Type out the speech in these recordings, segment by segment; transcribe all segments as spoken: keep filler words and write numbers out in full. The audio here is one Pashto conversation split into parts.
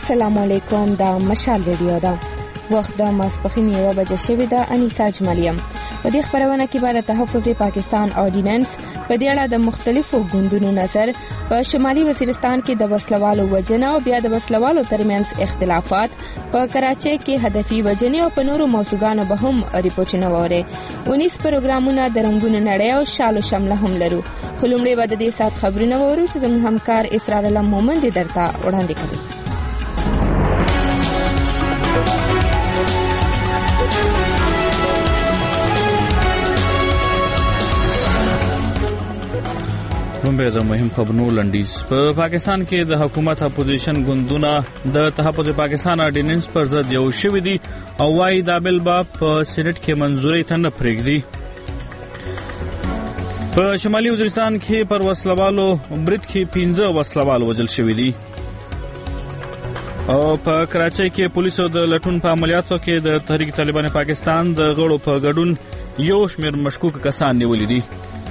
السلام علیکم. دا مشال ریډیو ده. وخت د ماسپښین یوه بجه شوې ده. انیسا جمالیم په دې خبرونه کې به د تحفظ پاکستان اورډیننس په دې اړه د مختلفو ګوندونو نظر، په شمالي وزیرستان کې د وسلوالو وژنه او بیا د وسلوالو ترمنځ اختلافات، په کراچۍ کې هدفي وژنې او په نورو موضوعاتو به هم ریپورتونه ووري. ونیس پروګرامونه د رنگونو نړۍ او شالو شمله هم لرو. خو لومړی به د دې سات خبرونه وورو چې زموږ همکار اسرار الله مومند درته وړاندې کوي. لومبه د مهم خبرونو لنډیز. په پاکستان کې د حکومت اپوزیشن ګوندونه د تحفظ پاکستان اورډیننس پر ضد یو شوي دي او وايي دا بل به په سېنات کې منځوري ته نه پرېږدي. په شمالي وزیرستان کې پر وسلوالو برید کې پنځه وسلوال وژل شوي دي او په کراچۍ کې پولیسو د لټون په عملیاتو کې د تحریک طالبان پاکستان د غړو په ګډون یو شمېر مشکوک کسان نیولي دي.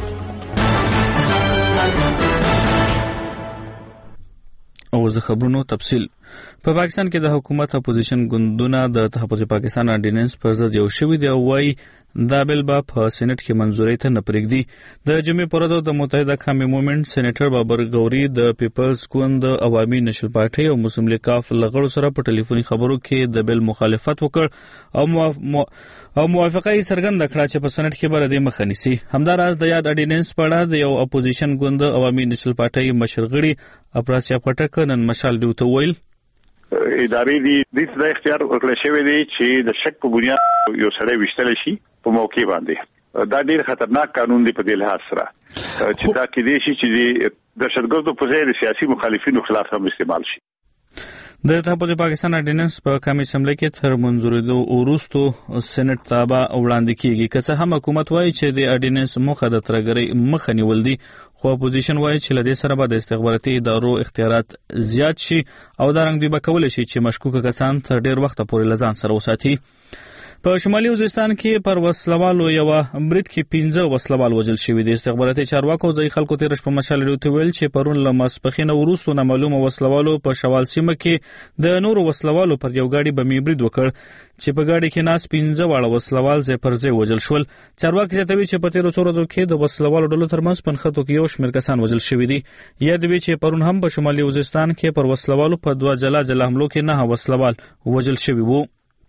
او د خبرونو تفصیل. په پاکستان کې د حکومت اپوزیشن ګوندونه د تحفظ پاکستان اورډیننس پر ضد یو شوي دي او وايي دا بل به په سېنات کې منځوري ته نه پرېږدي. د جمعې پر ورځ د متحده قومي موومېنټ سېنیټر بابر غوري د پیپلز ګوند د عوامي نشل پارټۍ او مسلم لیگ کاف له غړو سره په ټلیفوني خبرو کې د بل مخالفت وکړ او او موافقه یې څرګنده کړه چې په سېنات کې به د مخه نیسي. همداراز د یاد اورډیننس په اړه د یو اپوزیشن ګوند عوامي نشل پارټۍ مشرغړي اپراسیا پټک نن مشال دی ته ویل ادارې دي د دې اختیار ورکړل شوی دی چې د شک په بنیاد یو سړی وشتل شي په موقع باندې. دا ډیر خطرناک قانون دی په دې لحاظ سره چې دا کې دي چې د دهشتګردو په ځای د سیاسي مخالفینو خلاف هم استعمال شي. د تحفظ پاکستان اورډیننس په قومي اسمبلی کې تر منځورېدو وروسته سېنات ته به وړاندې کیږي. که څه هم حکومت وایي چې د اورډیننس موخه د ترګرۍ مخه نیول دي، خو اپوزیشن وایي چې له دې سره به د استخباراتي ادارو اختیارات زیات شي او دا رنګ دوی به کولی شي چې مشکوکه کسان تر ډیر وخته پورې له ځان سره وساتي. په شمالي وزیرستان کې پر وسلوالو یو برید کې پنځه وسلوال وژل شوي دي. استخباراتي چارواکو ځای خلکو تیر شپه مشال ریډیو ته ویل چې پرون له ماسپښین وروسته نامعلومه وسلوالو په شوال سیمه کې د نورو وسلوالو پر یو ګاډي بمي برید وکړ چې په ګاډي کې ناست پنځه واړه وسلوال ځای پر ځای وژل شول. چارواکي زیاتوي چې په تیرو څو ورځو کې د وسلوالو ډلو ترمنځ په نښتو کې یو شمېر کسان وژل شوي دي. یادوي چې پرون هم په شمالي وزیرستان کې پر وسلوالو په دوه جلا جلا حملو کې نه وسلوال وژل شوي وو.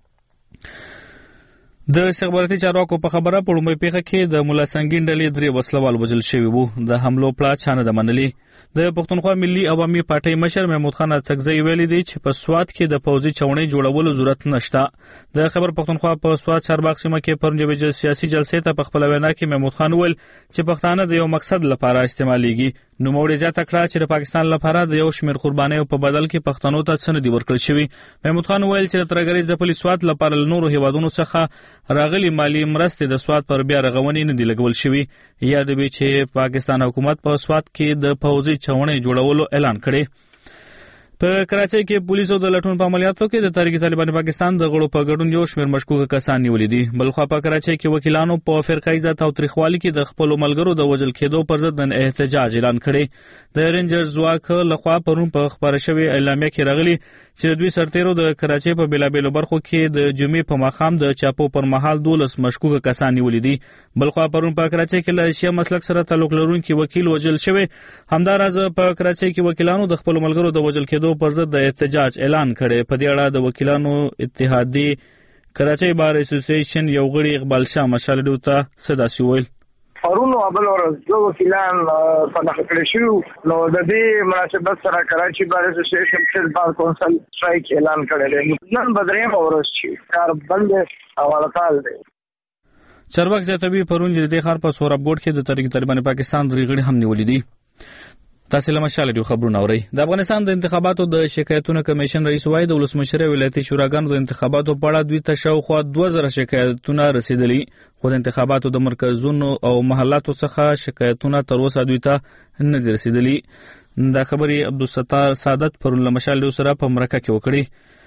د استخباراتي چارواکو په خبره په لومړۍ پیښه کې د مولا سنگین ډلې درې وسلوال وژل شوي وو. د حملو پلان چا نه ده منلي. د پښتونخوا ملي عوامي پارټۍ مشر محمود خان اڅکزی ویلي دی چې په سوات کې د پوځي چوڼۍ جوړولو ضرورت نشته. د خبر پښتونخوا په سوات چارباغ سیمه کې پرون یوې سیاسي جلسې ته په خپل وینا کې محمود خان ویل چې پښتانه د یو مقصد لپاره استعمالېږي. نوموړي زیاته کړه چې د پاکستان لپاره د یو شمېر قربانیو په بدل کې پښتنو ته څه نه دي ورکړل شوي. محمود خان ویل چې د ترګرۍ ځپلي سوات لپاره له نورو هیوادونو څخه راغلي مالي مرستې د سوات پر بیا رغونې نه دي لګول شوي. یادوي چې پاکستان حکومت په سوات کې د پوځي چوڼۍ جوړولو اعلان کړی. په کراچۍ کې پولیسو د لټون په عملیاتو کې د تحریک طالبان پاکستان د غړو په ګډون یو شمېر مشکوک کسان نیولي دي. بلخوا په کراچۍ کې وکیلانو په فرقه ذات او تاریخوالي کې د خپل ملګرو د وژل کېدو پر ضد احتجاج اعلان کړی. د رینجرز ځواک لخوا پرون په خبره شوې اعلامیه کې راغلي چې دوی سرتیرو د کراچۍ په بیلابیلو برخو کې د جمعې په ماښام د چاپو پر مهال دولس مشکوک کسان نیولي دي. بلخوا پرون په کراچۍ کې له شیعه مسلک سره تعلق لرونکي وکیل وژل شوی. همداراز په کراچۍ کې وکیلانو د خپل ملګرو د وژل کېدو پر ضد د احتجاج اعلان کړی. په دې اړه د وکیلانو اتحادیې کراچۍ بار اسوسییشن یو غړي اقبال شاه مشال ډیو ته صداسي ویل پرون او بل ورځ دوه وکیلان په دغه کړی شو. نو د دې مناسبت سره کراچۍ بار اسوسییشن فیل بار کونسل سټرایک اعلان کړی دی. نن بدریم ورځ چې کار بند او حالتال دی. چارواک زیاتوي پرون د دې ښار په سورابګوډ کې د تحریک طالبان پاکستان درې غړي هم نیولي دي. تاسو له مشال ډیو خبرونه اورئ. د افغانستان د انتخاباتو د شکایتونو کمیشن رئیس وای د ولسمشر ولایتي شوراګانو د انتخاباتو په اړه دوی ته شاوخوا دوه زره شکایتونه رسیدلي، خو د انتخاباتو د مرکزونو او محلاتو څخه شکایتونه تر اوسه دوی ته نه دي رسیدلي. دا خبرې عبدالستار سعادت پرون له مشال ډیو سره په مرکه کې وکړي.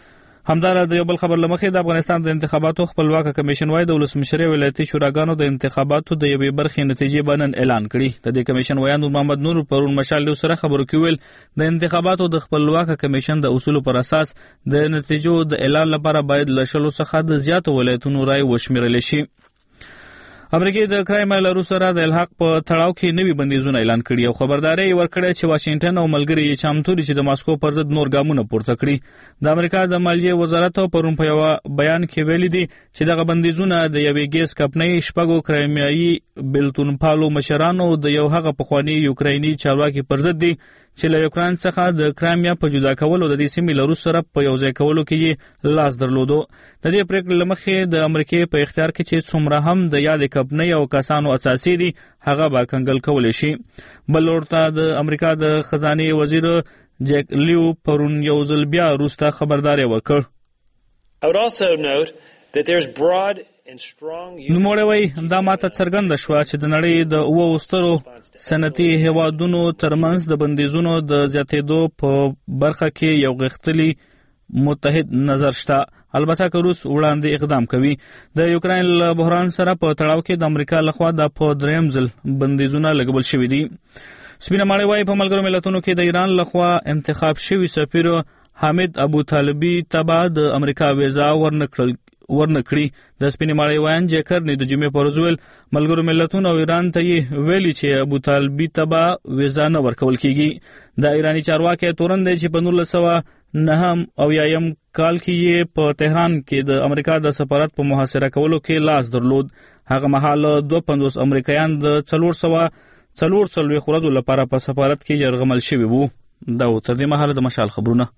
همدارد یو بل خبر لمخې د افغانستان د انتخاباتو خپلواک کمیشن وای د ولسمشری ولایتي شوراګانو د انتخاباتو د یوې برخې نتیجې بنن اعلان کړي. د دې کمیشن وایي نور محمد نور پرون مشال سره خبرو کې ویل د انتخاباتو د خپلواک کمیشن د اصولو پر اساس د نتیجو د اعلان لپاره باید له شلو څخه د زیاتو ولایتونو رای وشمیرل شي. امریکا د کرایم لرو سره د الحاق په تړاو کې نوي بندیزونه اعلان کړي او خبرداري ورکړه چې واشنگټن او ملګری یې چمتو دي چې د ماسکو پر ضد نور ګامونه پورته کړي. د امریکا د مالیې وزارت پرون په یو بیان کې ویلي دي چې دغه بندیزونه د یوې ګیس کمپنۍ شپږو کرایمایي بلتون پالو مشرانو د یو هغه پخوانی یوکرایني چارواکي پر ضد دي چې له یوکران څخه د کرایمیا په جدا کولو د دې سیمې له روس سره په یو ځای کولو کې لاس درلودو. د دې پریکړې له مخې د امریکا په اختیار کې چې څومره هم د یادې کمپنۍ او کسانو اساسي دي هغه به کنګل کولی شي. بل ورته د امریکا د خزانه وزیر جیک لیو پرون یو ځل بیا روس ته خبرداري ورکړ. I would also note that there's broad نوموړی وایي دا ماته څرګنده شوه چې د نړۍ د اوو سترو صنعتي هیوادونو ترمنځ د بندیزونو د زیاتېدو په برخه کې یو غښتلی متحد نظر شته. البته که روس وړاندې اقدام کوي. د یوکراین له بحران سره په تړاو کې د امریکا لخوا د په دریم ځل بندیزونه لګول شوي دي. سپینه ماړی وایي په ملګرو ملتونو کې د ایران لخوا انتخاب شوي سفیر حامد ابو طالبي ته به د امریکا ویزا ورنکړل ورنکړي. د سپینې ماړی وایان جیکر نه د جمعې پر ورځ ویل ملګرو ملتونو او ایران ته یې ویلي چې ابو طالبي ته به ویزا نه ورکول کیږي. د ایرانی چارواکي تورن دی چې په نولس سوه نهم او یایم کال کې یې په تهران کې د امریکا د سفارت په محاصره کولو کې لاس درلود. هغه مهال دوه پنځوس امریکایان د څلور سوه څلور څلوېښت ورځو لپاره په سفارت کې یرغمل شوي وو. دا و تر دې مهاله د مشال خبرونه.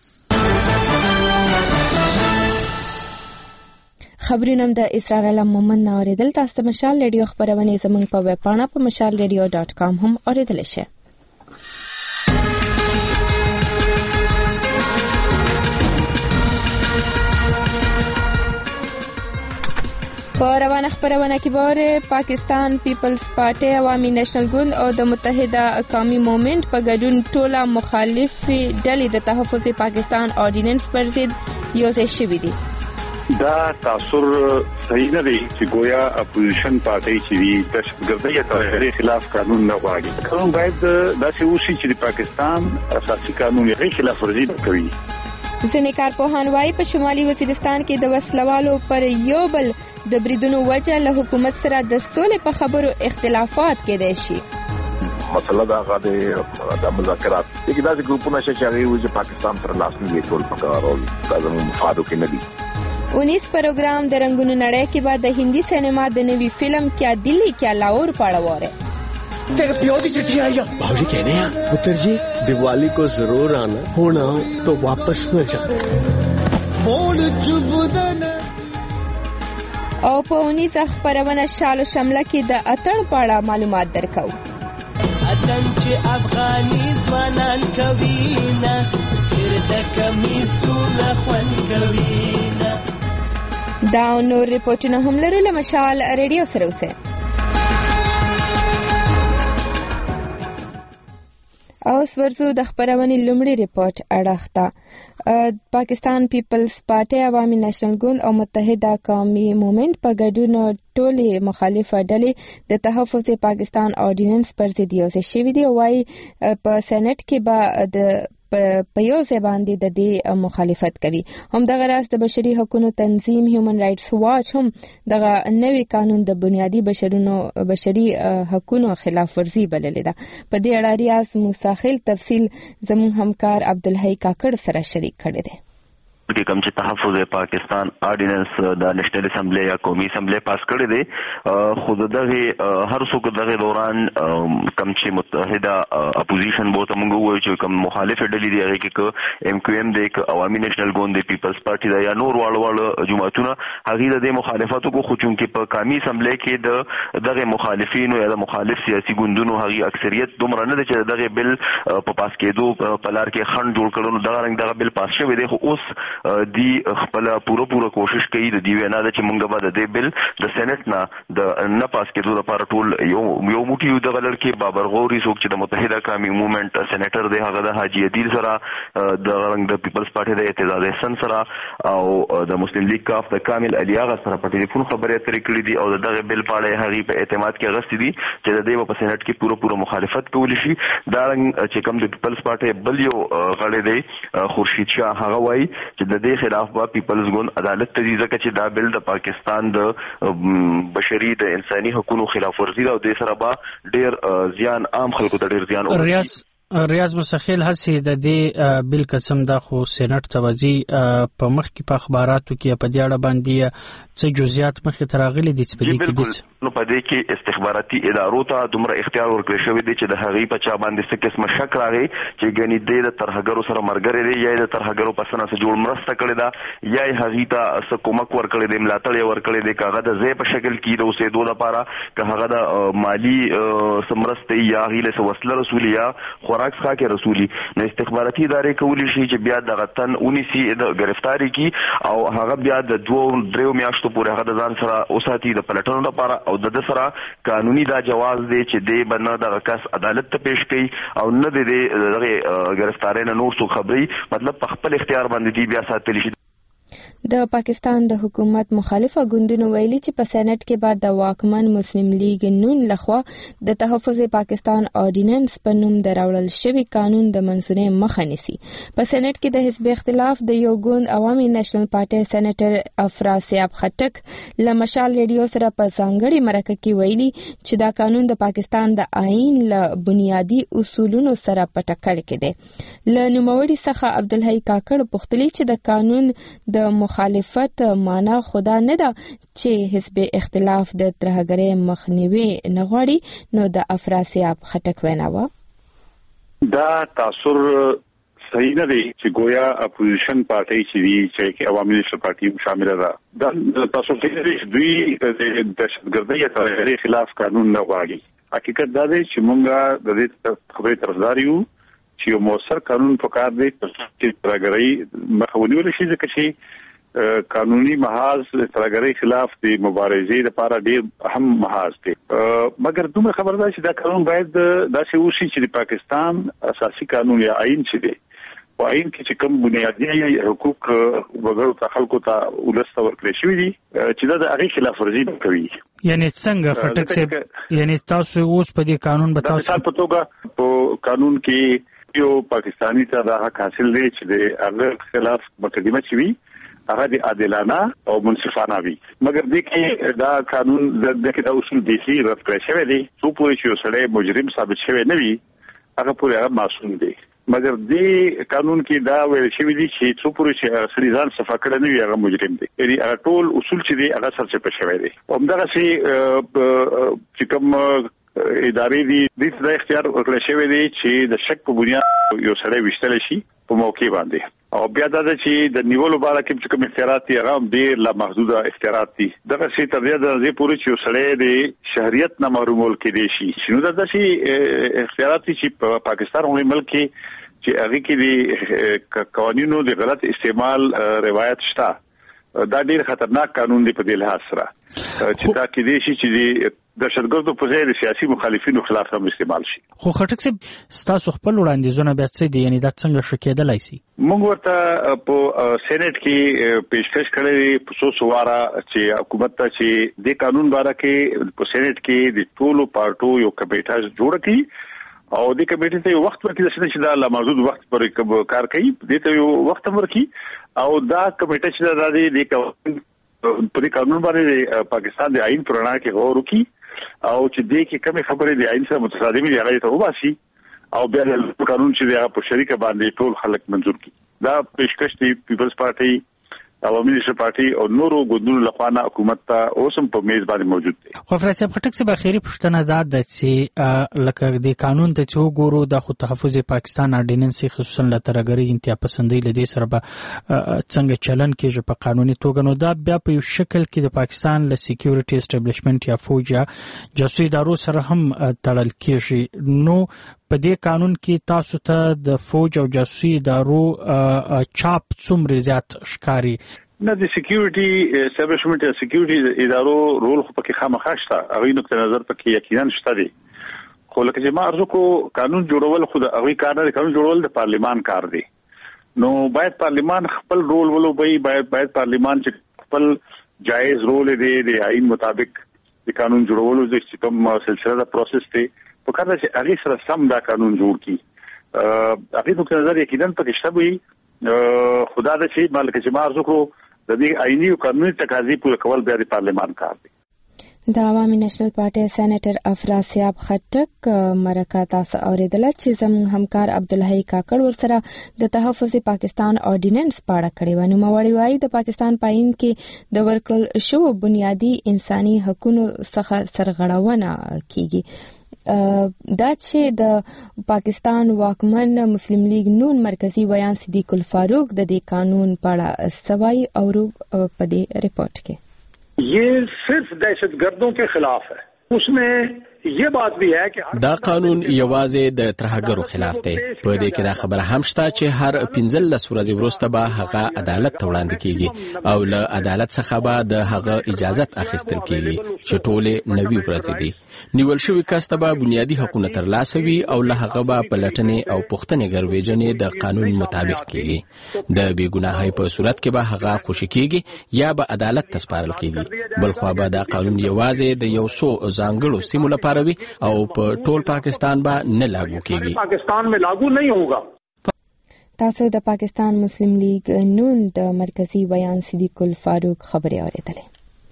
خبرونه د اسرار الله محمد نوریدل. تاسو ته مشال ریډیو خبرونه زموږ په ویب پاڼه په مشال ریډیو ډاټ کام هم اوریدل شئ. په روانه خبرونه کې به پاکستان پیپلز پارټي عوامي نېشنل ګوند او د متحده قومي موومېنټ په ګډون ټوله مخالف ډلې د تحفظ پاکستان اورډیننس پر ضد یو ځای شوي دي. دا تاثر صحیح نه دی چې گویا اپوزیشن پارټي چې وی د دهشتګردۍ یا ترهګرۍ خلاف قانون نه غواړي. قانون باید داسې وشي چې د پاکستان اساسي قانون یې خلاف ورزي کوي. ځینې کارپوهان وایي په شمالي وزیرستان کې د وسلوالو پر یو بل د بریدونو وجه له حکومت سره د سولې په خبرو اختلافات کېدای شي. مسله دا غاده د مذاکرات کې داسې ګروپونه چې هغه وایي چې پاکستان سره لاس نه ټول پکار او د مفادو کې نه دي. उन्नीस प्रोग्राम د رنگونو نړۍ کې بعد د هندی سینما د نوی فلم کیا دلی کیا لاہور پڑھوا رہے. तेरे प्यो की चिट्ठी आई है भाभी कहने हैं पुत्र जी दिवाली को जरूर आना होना तो वापस न जाना बोल चुबदन. او په اونیز خبرونه شالو شمله کې د اتن پاړه معلومات درکو. اتن چې افغاني ځوانان کوي نه ګرد کمیسونه خوان کوي نه. دا نور ریپورتونه هم لرو له مشال ریډیو سره اوسه. اوس ورزو د خبرونې لومړی ریپورت اړخته. پاکستان پیپلز پارټي عوامي نېشنل ګوند او متحده قومي موومېنټ په ګډون ټولې مخالفه ډلې د تحفظ پاکستان اورډیننس پر ضد یو ځای شوي دي. وايي په سېنات کې به د په یو ځای باندې د دې مخالفت کوي. همدغه راز د بشري حقوقو تنظیم هیومن رائټس واچ هم دغه نوی قانون د بنیادی بشرونو بشري حقوقو خلاف ورزي بللې ده. په دې اړه ریاض موساخیل تفصیل زموږ همکار عبدالحی کاکړ سره شریک کړی دی. کې کوم چې تحفظ پاکستان اورډیننس د نېشنل اسمبلی یا قومي اسمبلی پاس کړی دی خو دغه هر څوک دغه دوران کوم چې متحده اپوزیشن بوته موږ وایو چې کوم مخالف ډلې دی هغه کې ایم کیو ایم دی عوامي نېشنل ګوند دی پیپلز پارټي دی یا نور واړه واړه جماعتونه هغه د مخالفتو کو خو چونکې په قومي اسمبلی کې د دغه مخالفینو یا د مخالف سیاسي ګوندونو هغه اکثریت دومره نه دی چې دغه بل په پاس کېدو په لار کې خنډ جوړ کړو. دغه رنګ دغه بل پاس شوی دی خو اوس دی خپل پوره پوره کوشش کوي د دی وینا د چې مونږ به د دې بل د سېنات نه د نه پاس کېدو لپاره ټول یو یو موټي د غلل کې بابر غوري څوک چې د متحده قومي موومېنټ سېنیټر دی هغه د حاجی عدیل سره د رنګ د پیپلز پارټي د اعتزاز احسان سره او د مسلم لیگ کاف د کامل علي اغا سره په ټلیفون خبرې اترې کړې دي او دغه بل پاړې هغه په اعتماد کې غوښتي دي چې د دې په سېنات کې پوره پوره مخالفت کولی شي دا رنګ چې کوم د پیپلز پارټي بل یو غړی دی خورشید شاه هغه وایي چې د دې خلاف به پیپلز ګوند عدالت ته ځي ځکه چې دا بل د پاکستان د بشري د انساني حقوقو خلاف ورزي او د سره به ډېر زیان عام خلکو ته ډېر زیان ریاض ریاض مسخیل هسي د دې بل قسم د خو سېنات توجی په مخ کې په اخباراتو کې په دې اړه باندې څه جزئیات مخ ته راغلي دي چې په دې کې دي نو په دې کې استخباراتي ادارو ته دومره اختیار ورکړل شوی دی چې د هغې په چا باندې څه قسمه شک راغی چې ګنې دې د ترهګرو سره مرګري دی یا د ترهګرو په سنه سره جوړ مرسته کړې ده یا هغې ته څه کومک ورکړی دی ملاتړ یې ورکړی دی کاغه د ځای په شکل کې د اوسېدو لپاره که هغه د مالی سمرسته یا هغې له وسله رسولي یا خوراک څخه کې رسولي نو استخباراتي ادارې کولی شي چې بیا دغه تن ونیسي د گرفتاری کې او هغه بیا د دوه دریو میاشتو پورې هغه د ځان سره اوساتي د پلټنو لپاره او د سره قانوني دا جواز دی چې دی بنه دغه کس عدالت ته پیش کړي او نه دی دغه گرفتاری نه نور څه خبري مطلب په خپل اختیار باندې دی بیا ساتلی شي د پاکستان د حکومت مخالفه ګوندونو ویلي چې په سېنات کې بعد د واکمن مسلم لیگ نون لخوا د تحفظ پاکستان اورډیننس په نوم دراوړل شوی قانون د منځونې مخه نیسي په سېنات کې د حزب اختلاف د یو ګوند عوامي نېشنل پارټي سېنیټر افراسیاب خټک له مشال ریډیو سره په ځانګړي مرکه کې ویلي چې دا قانون د پاکستان د آئین له بنیادی اصولونو سره په ټکر کې دی له نوموړي څخه عبدالحی کاکړ پوښتلي چې د قانون د مخالفت معنا خدا نه ده چې حزب اختلاف د ترهګرۍ مخنیوي نه غواړي نو د افراسیاب خټک وینا دا تاثر صحیح نه دی چې گویا اپوزیشن پارټي چې دی چې عوامي نېشنل پارټي شامل ده دا تاسو ته دی دوی د دهشتګردۍ یا ترهګرۍ خلاف قانون نه غواړي حقیقت دا دی چې مونږه د دې خبرې طرفدار یو چې یو موثر قانون پکار دی چې ترهګرۍ مخه ونیول شي ځکه چې قانوني محاذ ترهګرۍ خلاف د مبارزې لپاره ډېر اهم محاذ دی مګر دومره خبره ده چې دا قانون باید داسې وشي چې د پاکستان اساسي قانون یا آئین چې دی په آئین کې چې کوم بنیادي حقوق وګړو ته خلکو ته ولسته ورکړل شوي دي چې دا د هغې خلاف ورزي نه کوي یعنی څنګه خټک صاحب یعنی تاسو اوس په دې قانون به تاسو په توګه په قانون کې یو پاکستانی ته دا حق حاصل دی چې د هغه خلاف مقدمه شي هغه د عادلانه او منصفانه وي مګر دې کې دا قانون د دغه اصول دي چې رد کړی شوی دی څو پورې چې وسړی مجرم ثابت شوی نه وي هغه پورې هغه معصوم دی مګر دې قانون کې دا ویل شوی دی چې څو پورې چې سړي ځان صفه کړی نه وي هغه مجرم دی یعنی هغه ټول اصول چې دی هغه سرچپه شوی دی همدغه چې کوم ادارې دي د اختیار ورکړل شوی دی چې د شک په بنیاد یو سړی وشتل شي په موقع باندې او بیا دا چې د نیولو باره کې چې کوم اختیارات دي هغه ډېر لا محدوده اختیارات دي دغه شی تر دې د دې پورې چې سړی د شهریت نه محرومول کېدی شي شنو دا چې اختیارات چې په پاکستان او ملک کې چې هغه کې د قوانینو د غلط استعمال روایت شته دا ډېر خطرناک قانون دی په دې لحاظ سره چې دا کې دي چې د شرګردو په ځای د سیاسي مخالفینو خلاف هم استعمال شي خو خټک صاحب ستاسو خپل وړاندیزونه بیا څه دي یعنی دا څنګه شکېدلای شي موږ ورته په سېنات کې پیشکش کړې په څو سواره چې حکومت ته چې د قانون باره کې په سېنات کې د ټولو پارټو یو کمیټه جوړ کړي او د کمیټې ته یو وخت ورکړي چې دا لا محدود وخت پر کار کوي د ته یو وخت ورکړي او دا کمیټه چې دا د په دې قانون باندې پاکستان د آئین پرانا کې غور وکړي او چې دې کې کومه خبره دی آئین سره متصادمه دی هغه ته وباسي او بیا د قانون چې دی په شریکه باندې ټول خلک منظور کړي دا پیشکش دی پیپلز پارټي عوامي نېشنل پارټي او نورو ګوندونو لخوا حکومت ته اوسم په میز باندې موجود دي خو فرصت خټک څخه اخیری پوښتنه دا ده چې لکه د قانون ته چې وګورو د خود تحفظ پاکستان اورډیننس خصوصا له ترهګرۍ انتها پسندۍ لدی سره به څنګه چلن کېږي په قانوني توګه نو دا بیا په یو شکل کې د پاکستان له سکیورټي اسټابلیشمنت یا فوج یا جاسوسي ادارو سره هم تړل کېږي نو په دې قانون کې تاسو ته د فوج او جاسوسي ادارو چاپ څومره زیات ښکاري؟ نه، د سکیورټي اسټابلیشمنت یا سکیورټي ادارو رول خو پکې خامخا شته، هغه نقطه نظر پکې یقینا شته دي، خو لکه چې ما ارزو کو قانون جوړول خو د هغه کار نه، قانون جوړول د پارلیمان کار دی. نو باید پارلیمان خپل رول ولوبي، باید باید پارلیمان چې خپل جایز رول دی د آئین مطابق د قانون جوړولو د کوم سلسله د پروسس دی په کار چې هغه سره سم دا قانون جوړ کی. هغه نقطه نظر یقینا پکې شته وي. خدا دې چې مالک چې ما ارزو کو د دې آئینی او قانوني تقاضي پوره کول بیا د پارلیمان کار دی. د عوامي نېشنل پارټي سېنیټر افراسیاب خټک مرکه تاسو اوریدله چې زموږ همکار عبدالحی کاکړ ورسره د تحفظ پاکستان اورډیننس پاړه کړې و. نو مواړي وايي د پاکستان پاین کې د ورکړل شو بنیادی انساني حقوقو څخه سرغړونه کیږي. دا چې د پاکستان واکمن مسلم لیگ نون مرکزی بیان صدیق الفاروق د دې قانون پاړه سوای اورو په دې رپورت کې. یہ صرف دہشت گردوں کے خلاف ہے، اس میں یہ بات بھی ہے کہ دا قانون یوازې د ترهګرو خلاف دی. په دې کې دا خبره هم شته چې هر پنځلس ورځې وروسته به هغه عدالت ته وړاندې کیږي او له عدالت څخه به د هغه اجازت اخیستل کیږي چې ټولې نوي ورځې دي. نیول شوی کس ته به بنیادی حقوقونه ترلاسه وي او له هغه به پلټنې او پوښتنې ګرویجنې د قانون مطابق کیږي. د بې ګناهۍ په صورت کې به هغه خوشي کیږي یا به عدالت ته سپارل کیږي. بلخوا به دا قانون یوازې د یو څو ځانګړو سیمو لپاره وي او په ټول پاکستان به نه لاګو کیږي. پاکستان میں لاگو نہیں ہوگا. تاسو د پاکستان مسلم لیگ نون د مرکزی بیان صدیق الفاروق خبري اوریدلې.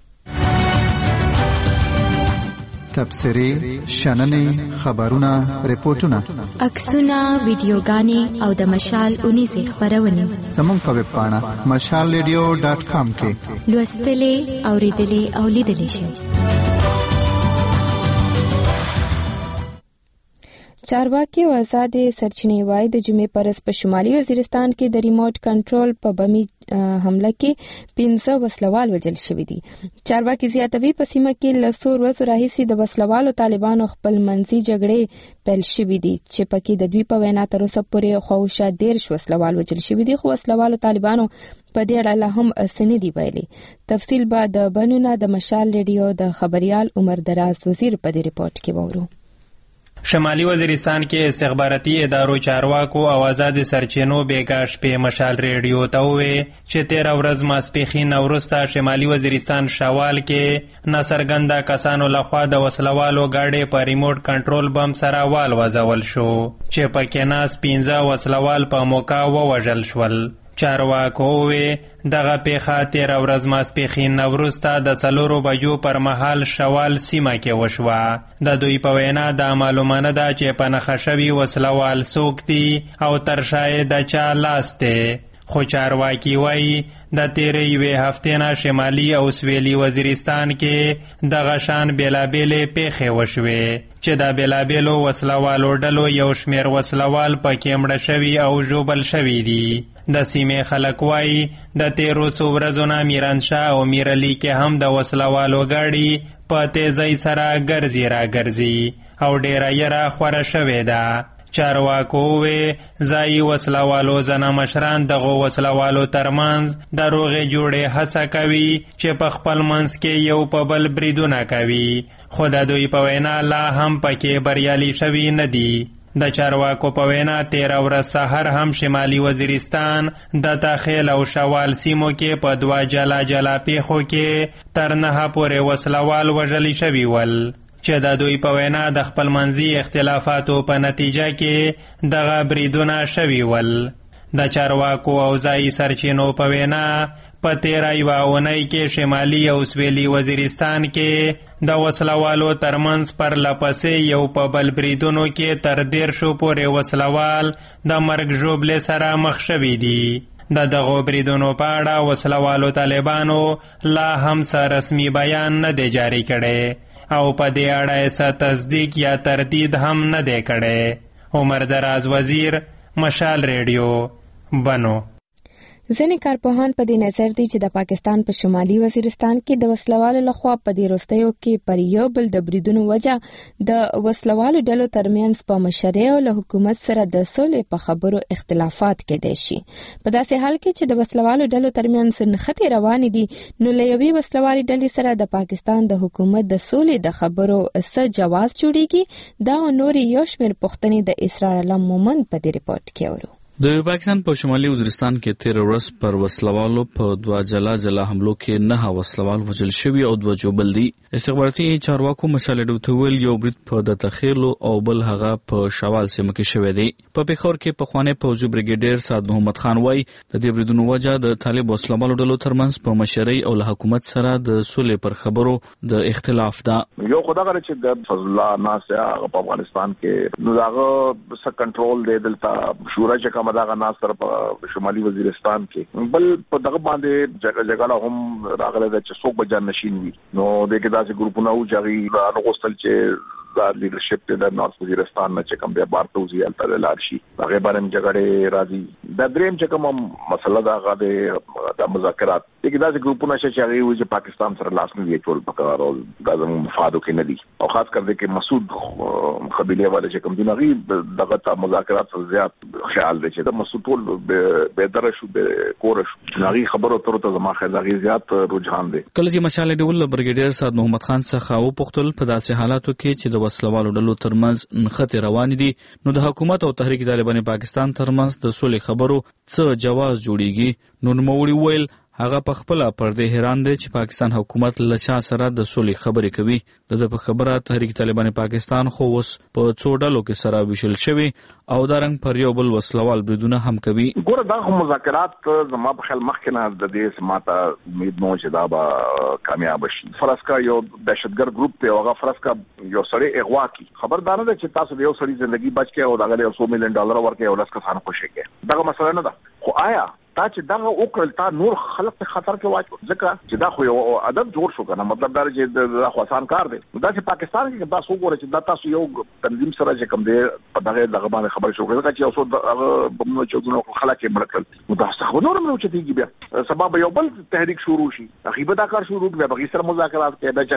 تبصرې، شننې، خبرونه، ریپورتونه، عکسونه، ویډیوګانې او د مشال اونیزه خبرونه زموږ په ویب پاڼه مشال ریډیو ډاټ کام کې لوستلې، اوریدلې او لیدلې شئ. چارواکي او آزاد سرچینې وايي د جمعې پرس په شمالي وزیرستان کې د ریموټ کنټرول په بمي حمله کې پنځه وسلوال وژل شوي دي. چارواکي زیاتوي په سیمه کې له څو ورځو راهیسې د وسلوالو طالبانو خپل منځي جګړې پیل شوي دي چې پکې د دوی په وینا تر اوسه پورې خواوشا دېرش وسلوال وژل شوي دي، خو وسلوالو طالبانو په دې اړه لا هم څه نه دي ویلي. تفصیل به د بنونه د مشال ریډیو د خبريال عمر دراز وزیر په دې رپورت کې وورو. شمالي وزیرستان کې استخباراتي ادارو چارواکو او آزاد سرچینو بیګاش په مشال ریډیو ته وې چې تیره ورځ ماسپښین وروسته شمالي وزیرستان شوال کې ناڅرګنده کسانو لخوا د وسلوالو گاډي په ریموټ کنټرول بم سره والوځول شو چې پکې ناس پنځه وسلوال په موقع ووژل شول. چارواکو وې دغه پیښه تیره ورځ ماسپښین وروسته د څلورو بجو پر مهال شوال سیمه کې وشوه. د دوی په وینا دا معلومه نه ده چې په نښه شوي وسلوال څوک دي او تر شا یې د چا لاس دی، خو چارواکي وایي د تیرې یوې هفتې نه شمالي او سویلي وزیرستان کې دغه شان بېلابېلې پیښې وشوې چې د بېلابېلو وسلوالو ډلو یو شمېر وسلوال پکې مړه شوي او ژوبل شوي دي. د سیمې خلک وایي د تیرو څو ورځو نه میرانشاه او میرعلي کې هم د وسلوالو ګاډي په تیزۍ سره ګرځي را ګرځي او ډېره یره خوره شوې ده. چارواکو وې ځایي وسلوالو زنه مشران دغو وسلوالو ترمنځ د روغې جوړې هڅه کوي چې په خپل منځ کې یو په بل بریدونه کوي، خو د دوی په وینا لا هم پکې بریالي شوي نه دي. د چارواکو په وینا تیره ورځ سحر هم شمالي وزیرستان د تاخیل او شوال سیمو کې په دوه جلا جلا پیښو کې تر نهه پورې وسلوال وژلي شوي ول چې د دوی په وینا د خپل منځي اختلافاتو په نتیجه کې دغه بریدونه شوي ول. د چارواکو او ځایي سرچینو په وینا په تیره یوه اونۍ کې شمالي او سویلي وزیرستان کې د وسلوالو ترمنځ پرله پسې یو په بل بریدونو کې تر دیرشو پورې وسلوال د مرګ ژوبلې سره مخ شوي دي. د دغو بریدونو په اړه وسلوالو طالبانو لا هم څه رسمي بیان نه دی جاری کړی او په دې اړه یې څه تصدیق یا تردید هم نه دی کړی. عمر دراز وزیر، مشال ریډیو، بنو. ځینې کارپوهان په دې نظر دي چې د پاکستان په شمالي وزیرستان کې د وسلوالو لخوا په دې وروستیو کې پر یو بل د بریدونو وجه د وسلوالو ډلو ترمنځ په مشرۍ او له حکومت سره د سولې په خبرو اختلافات کېدای شي. په داسې حال کې چې د وسلوالو ډلو ترمنځ نښتې روانې دي، نو له یوې وسلوالې ډلې سره د پاکستان د حکومت د سولې د خبرو څه جواز جوړیږي، دا نور یو شمېر پوښتنې د اسرار الله مومند په دې ریپورت کې اورو. د پاکستان په شمالي وزیرستان کې تیر ورځ پر وسلوالو په دوا جلا جلا حملو کې نه وسلوال وژل شوي او دوه جوبل دي. استخباراتي چارواکو مشال ډوتول یو برید په د تخیلو او بل هغه په شوال سیمه کې شوی دی. په پیښور کې په خوانې پوځي بریګیډیر سعد محمد خان وای د دې بریدونو وجه د طالب وسلوالو ډلو ترمنځ په مشرۍ او له حکومت سره د سولې پر خبرو د اختلاف ده. یو خدای غره چې د فضل الله ناسیا په افغانستان کې نو داغه څه کنټرول دی دلته شورا چې دغه ناصر په شمالي وزیرستان کې بل په دغه باندې جګړه جګړه هم راغله چې څوک به جان نشین وي. نو د کې داسې ګروپونه او جګړې راغوستل چې د لیډرشپ د نورث وزیرستان نه چې کوم به بارته وزیر ته لاړ شي هغه باندې جګړې راځي. د دریم چې کوم مسله دا غاده د مذاکرات د کې داسې ګروپونه چې هغه وي چې پاکستان سره لاس نه دی ټول پکار او د مفادو کې نه دي او خاص کر دې کې مسعود قبيله والے چې کوم دي نغي دغه تا مذاکرات زیات خیال دی چې مسعود ټول به در شو به کور شو نغي خبرو تر ته زما خیال زیات رجحان دی. کله چې مشال ډول بریګیډیر سعد محمد خان څخه او پختل په داسې حالاتو کې چې د وسلوالو ډلو ترمنځ نښتې روان دي، نو د حکومت او تحریک طالبان پاکستان ترمنځ د سولې خبرو څه جواز جوړیږي. نو نوموړي ویل هغه په خپل پر دې حیران دی چې پاکستان حکومت له چا سره د سولې خبرې کوي. د په خبره تحریک طالبان پاکستان خو اوس په څو ډلو کې سره وشل شوی او دا رنګ پر یو بل وسلوال بریدونه هم کوي. ګوره دا مذاکرات زما په خیال مخکې نه د دې سماته امید نو چې دا به کامیاب شي. فرسکا یو دهشتګرد ګروپ ته هغه فرسکا یو سړی اغوا کی خبردار نه چې تاسو یو سړی ژوندۍ بچ کې او دا یو څو میلیون ډالر ورکې او لاس کسان خوشي کې دا مسله نه ده. خو آیا تا چې دا وکړل تا نور خلک په خطر کې واچو ځکه چې دا خو یو ادب جوړ شو کنه مطلب دا چې دا خو آسان کار دی. دا چې پاکستان کې دا څو ګوره چې دا تاسو یو تنظیم سره چې کوم دی په دغه دغه باندې خبر شو ځکه چې اوسو هغه بمنو چې دغه خلک یې مړکل نو دا څه نور نو چې دیږي بیا سبب یو بل تحریک شروع شي غیبه دا کار شروع کړي بغیر سره مذاکرات کې دا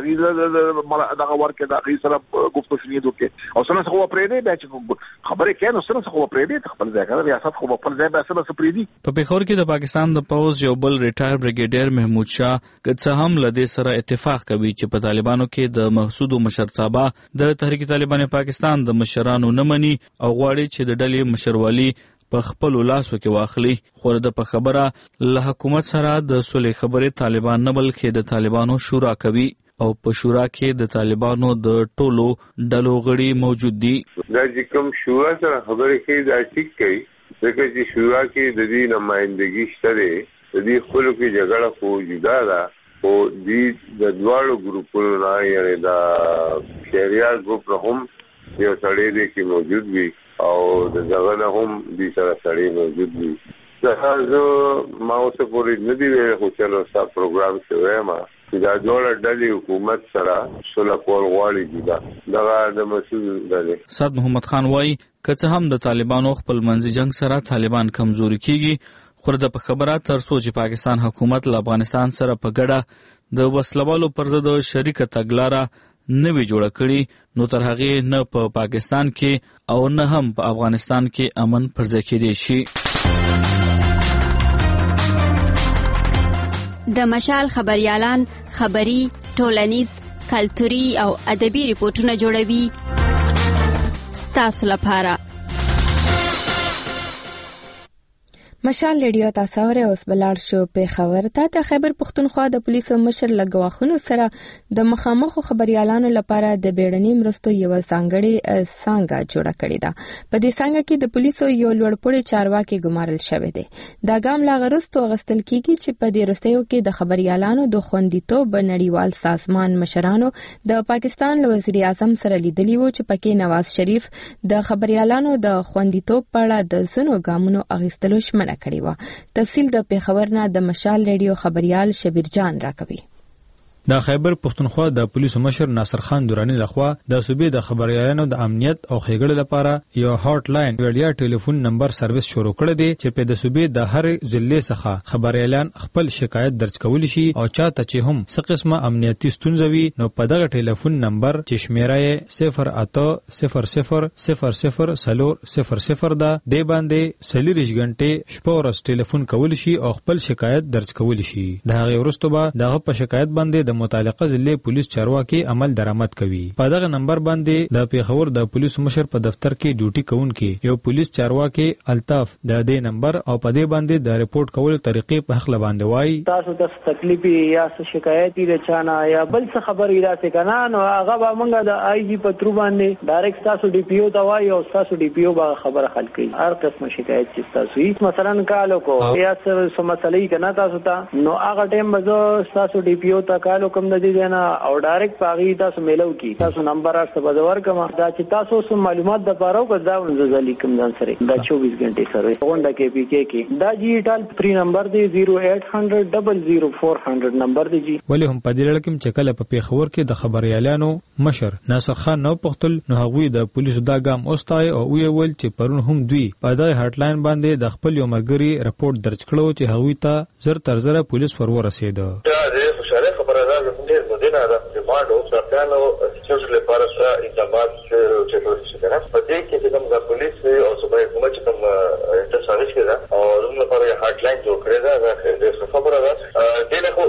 چې دغه ورکه دا غیر سره گفتگو شنید وکړي او څنګه خو پرې دی بیا چې خبرې کین نو څنګه خو پرې دی خپل ځای کې ریاست خو خپل ځای به سره سپری دی. په پیښور کې د پاکستان د پوز یو بل ریټایر بریګیډیر محمود شاه که هم لدې سره اتفاق کوي چې په طالبانو کې د محسود مشرتابه د تحریک طالبان پاکستان د مشرانو نه مني او غواړي چې د ډلې مشروالي په خپل لاسو کې واخلي. خو د په خبره له حکومت سره د صلح خبرې طالبان نه بلکې د طالبانو شورا کوي او په شورا کې د طالبانو د ټولو ډلو غړي موجود دي. دا چې کوم شورا سره خبرې کوي دا ټیک کوي ځکه چې شورا کې د دې نمائندګي شته دی د دې خلکو کې جګړه خو جدا ده او دې د دواړو ګروپونو نه یعنی دا شریعت ګروپ هم یو سړی دی چې موجود وي او د دغه نه هم دې سره سړی موجود وي. زه ما اوسه پورې نه دی ویل خو چلو ستا پروګرام شوی ما چې دا ډول ډلې حکومت سره سوله کول غواړي جدا دغه د مسؤل دی. سعد محمد خان وایي که څه هم د طالبانو خپل منځي جنگ سره طالبان کمزوري کیږي خو د خبره تر څو چې پاکستان حکومت له افغانستان سره په ګډه د وسلوالو پر ضد شریکه تګلاره نه وی جوړه کړي نو تر هغه نه په پا پاکستان کې او نه هم په افغانستان کې امن پر ځای کېدی شي. د مشال خبريالان خبري ټولنیز کلتوري او ادبي ریپورتونه جوړوي ستاسو لپاره. مشال ریډیو تاسو اورئ اوس بلار شو په خبر ته د خیبر پختونخوا د پولیسو مشر لګواخونو سره د مخامخ خبريالانو لپاره د بیړني مرستو یو ځانګړي څنګه جوړه کړې ده. په دې څنګه کې د پولیسو یو لوړپوړی چارواکي ګمارل شوی دی. دا ګام لا غرستو غستل کیږي چې په دې رستیو کې د خبريالانو د خوندیتوب نړیوال سازمان مشرانو د پاکستان له وزیر اعظم سره لیدلی وو چې پکې نواز شریف د خبريالانو د خوندیتوب په اړه د زنو ګامونو اخیستلو شمن کړی و. تفصیل د پیښور نه د مشال ریډیو خبريال شبیر جان راکوي. د خیبر پښتونخوا د پولیسو مشر ناصر خان درانی لخوا د صوبې د خبريالانو د امنیت او ښېګړې لپاره یو هاټ لاین وړیا ټلیفون نمبر سرویس شروع کړی دی چې په د صوبې د هر ضلع څخه خبريالان خپل شکایت درج کولی شي او چاته چې هم څه قسمه امنیتي ستونزه وي نو په دغه ټلیفون نمبر چې شمیره یې صفر اته صفر صفر صفر صفر سلور صفر صفر ده دی باندې سلیریش غنټې شپه ورځ ټلیفون کولی شي او خپل شکایت درج کولی شي. د هغې وروسته به دغه په شکایت باندې د متعلقه ضلع پولیس چارواکي عمل درآمد کوي. په دغه نمبر باندې د پیښور د پولیس مشر په دفتر کې ډیوټي کوونکي یو پولیس چارواکي الطاف د دې نمبر او په دې باندې د ریپورت کولو طریقې په حق باندې وایي تاسو د تکلیف یا شکایت یې رچانا یا بل څه خبر یې راته کنه نو هغه به موږ د آی جی پترو باندې ډایرکټ تاسو ډي پی او ته وایي او تاسو ډي پی او به خبره حل کوي. هر قسم شکایت چې تاسو یې مثلا کالو کو یا څه مسلې کنه تاسو ته نو هغه ټیم به تاسو ډي پی او ته کالو کوم د دې نه او ډایرکټ پاغي تاسو میلو کی تاسو نمبر راځه په دور کما دا چې تاسو سم معلومات د پاره کو دا ونځلې کوم ځان سره دا چوبیس غنټې سره غونډه کې پی کې کې دا ډیجیټل فری نمبر دی زیرو ایٹ ہنڈریڈ ڈبل زیرو فور ہنڈریڈ نمبر دی جی. ولی هم په دې لړ کې چې کله په پیښور کې د خبريالانو مشر ناصر خان نو پختل نو هغوی د پولیسو دا ګام اوستای او وی ول چې پرون هم دوی په دغه هاټ لاین باندې د خپل یو مرګري رپورت درج کړو چې هغوی ته زر تر زر پولیس ور ورسېده. ډیمانډ او څرګندو چې لپاره څه اقدامات چې تاسو څنګه په دې کې چې کوم د پولیس او صوبایي حکومت چې کوم انټرساویس کړه او موږ لپاره یو هاټ لاین جوړ کړی دا د خبره ده د له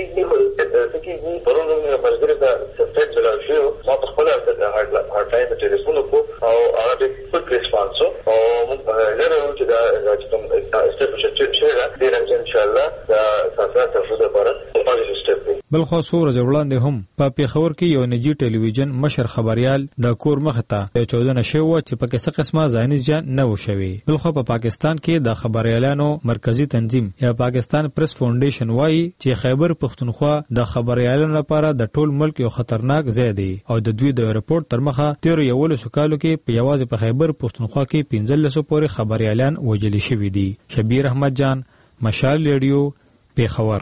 کې کې پرونو مشګری دا سټیټ جلا شو ما په خپل هاټ لاین د ټلیفون کو او هغه د کوک ریسپانس او موږ لرو چې دا چې کوم سټیپ چې چې دا ان شاء الله دا اساسات تفصیل لپاره پوزټیو سټیپ بل خو څو ورځې وړاندې هم په پیښور کې یو نجی ټلویزیون مشر خبريال د کور مخ ته چودنه شو چې په کیسه قسمه ځاني ځان نه وشوي. بل خو په پاکستان کې د خبريالانو مرکزی تنظیم یا پاکستان پریس فاونډیشن وایي چې خیبر پښتونخوا د خبريالانو لپاره د ټول ملک یو خطرناک ځای دی او د دوی د ریپورت تر مخه تیر یو ول سکالو کې په یوازې په خیبر پښتونخوا کې پنځه لسو پورې خبريالان وجل شوي دي. شبیر احمد جان مشال ریډیو پیښور.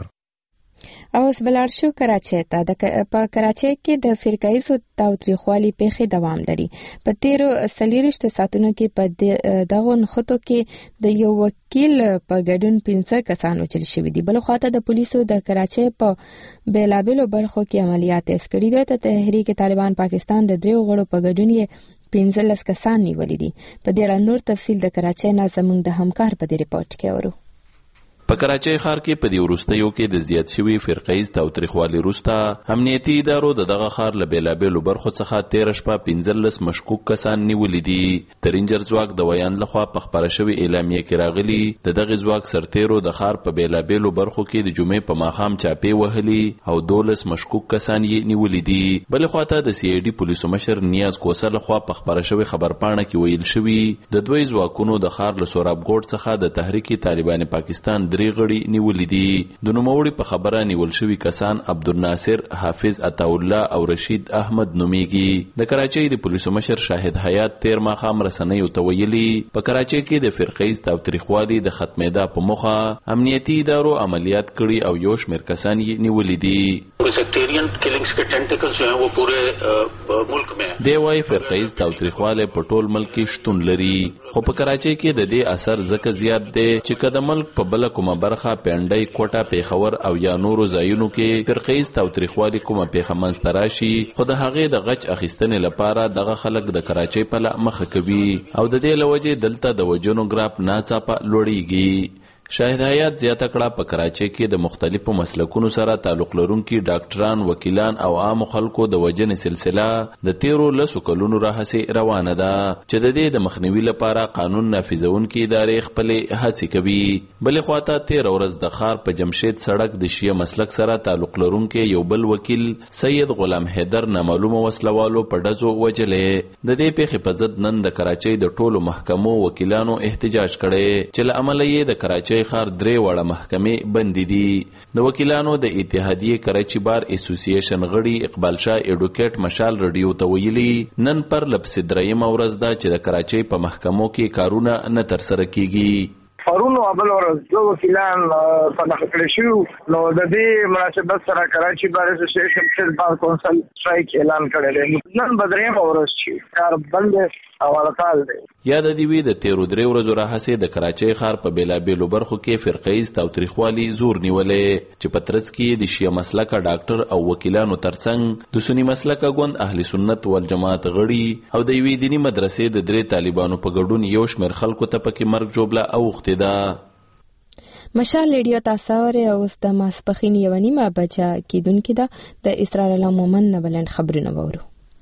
او اوس بلار شو کراچۍ ته. د په کراچۍ کې د فرقایزو تاوتریخوالي پیښې دوام لري. په تیرو څلوېښتو ساعتونو کې په دغو نښتو کې د یو وکیل په ګډون پنځه کسان وژل شوي دي. بل خواته د پولیسو د کراچۍ په بیلابیلو برخو کې عملیات تیز کړي دي. ته تحریک طالبان پاکستان د دریو غړو په ګډون یې پنځلس کسان نیولي دي. په دې اړه نور تفصیل د کراچۍ نه زموږ د همکار په دې ریپورت کې اورو. په کراچۍ ښار کې په دې وروستیو کې د زیات شوي فرقیز تاوتریخوالي وروسته امنیتي ادارو د دغه ښار له بیلابیلو برخو څخه تېره شپه پنځلس مشکوک کسان نیولي دي. د رینجر ځواک د ویان لخوا په خپره شوې اعلامیه کې راغلي د دغه ځواک سرتیرو د ښار په بیلابیلو برخو کې د جمعې په ماښام چاپې وهلي او دولس مشکوک کسان یې نیولي دي. بلې خواته د سی آی ډي پولیسو مشر نیاز کوسه لخوا په خپره شوې خبرپاڼه کې ویل شوي د دوی ځواکونو د ښار له سورابګوټ څخه د تحریک طالبان پاکستان درې غړي نیولي دي. د نوموړي په خبره نیول شوي کسان عبدالناصر، حافظ عطاالله او رشید احمد نومیږي. د کراچۍ د پولیسو مشر شاهد حیات تیر ماښام رسنیو ته ویلي په کراچۍ کې د فرقیز تاوتریخوالي د ختمېدا په موخه امنیتي ادارو عملیات کړي او یو شمېر کسان یې نیولي دي. دی وايي فرقیز تاوتریخوالی په ټول ملک کې شتون لري خو په کراچۍ کې د دې اثر ځکه زیات دی چې که د ملک په بله کومه برخه پنډۍ، کوټه، پیښور او یا نورو ځایونو کې فرقیز تاوتریخوالي کومه پیښه منځته راشي خو د هغې د غچ اخیستنې لپاره دغه خلک د کراچۍ په مخه کوي او د دې له وجې دلته د وژنو ګراف ناڅاپه لوړیږي. شاهد حیات زیاته کړه په کراچۍ کې د مختلفو مسلکونو سره تعلق لرونکي ډاکټران، وکیلان او عامو خلکو د وژنې سلسله د تیرو لسو کلونو راهیسې روانه ده چې د دې د مخنیوي لپاره قانون نافذونکي ادارې خپلې هڅې کوي. بلې خواته تېره ورځ د ښار په جمشید سړک د شیعه مسلک سره تعلق لرونکي یو بل وکیل سید غلام حیدر نامعلومه وسلوالو په ډزو وژلې. د دې پیښې په ضد نن د کراچۍ د ټولو محکمو وکیلانو احتجاج کړی چې له امله یې د کراچۍ خار درې وړه محکمې بندي دي. د وکیلانو د اتحادیې کراچي بار اسوسییشن غړي اقبال شاه ایډوکیټ مشال رادیو ته ویلي نن پر لپسې درېیمه ورځ ده چې د کراچۍ په محکمو کې کارونه نه ترسره کیږي. پرونو بل ورځ دوه وکیلان په دغه کړی شو نو د دې مناسبت سره کراچي بار اسوسییشن سیل بار کونسل سټرایک اعلان کړی دی. نن بدریم ورځ شي کار بند او حالتال دی. یا د دې وی د تیرو درې ورځو راهسه د کراچي ښار په بیلابېلو برخو کې فرقیز تاوتریخوالي زور نیولې چې په ترڅ کې د شیعه مسلکه ډاکټر او وکیلانو ترڅنګ د سنی مسلکه ګوند اهل سنت والجماعت غړي او د یوې دینی مدرسې د درې طالبانو په ګډون یو شمېر خلکو ته پکې مرګ جوړه اوښتې ده. مشال ریډیو تاسو اورئ او اوس د ماسپښین یوه نیمه بجه کېدونکې ده. د اسرار الله مومن نه بلند خبرونه وورو.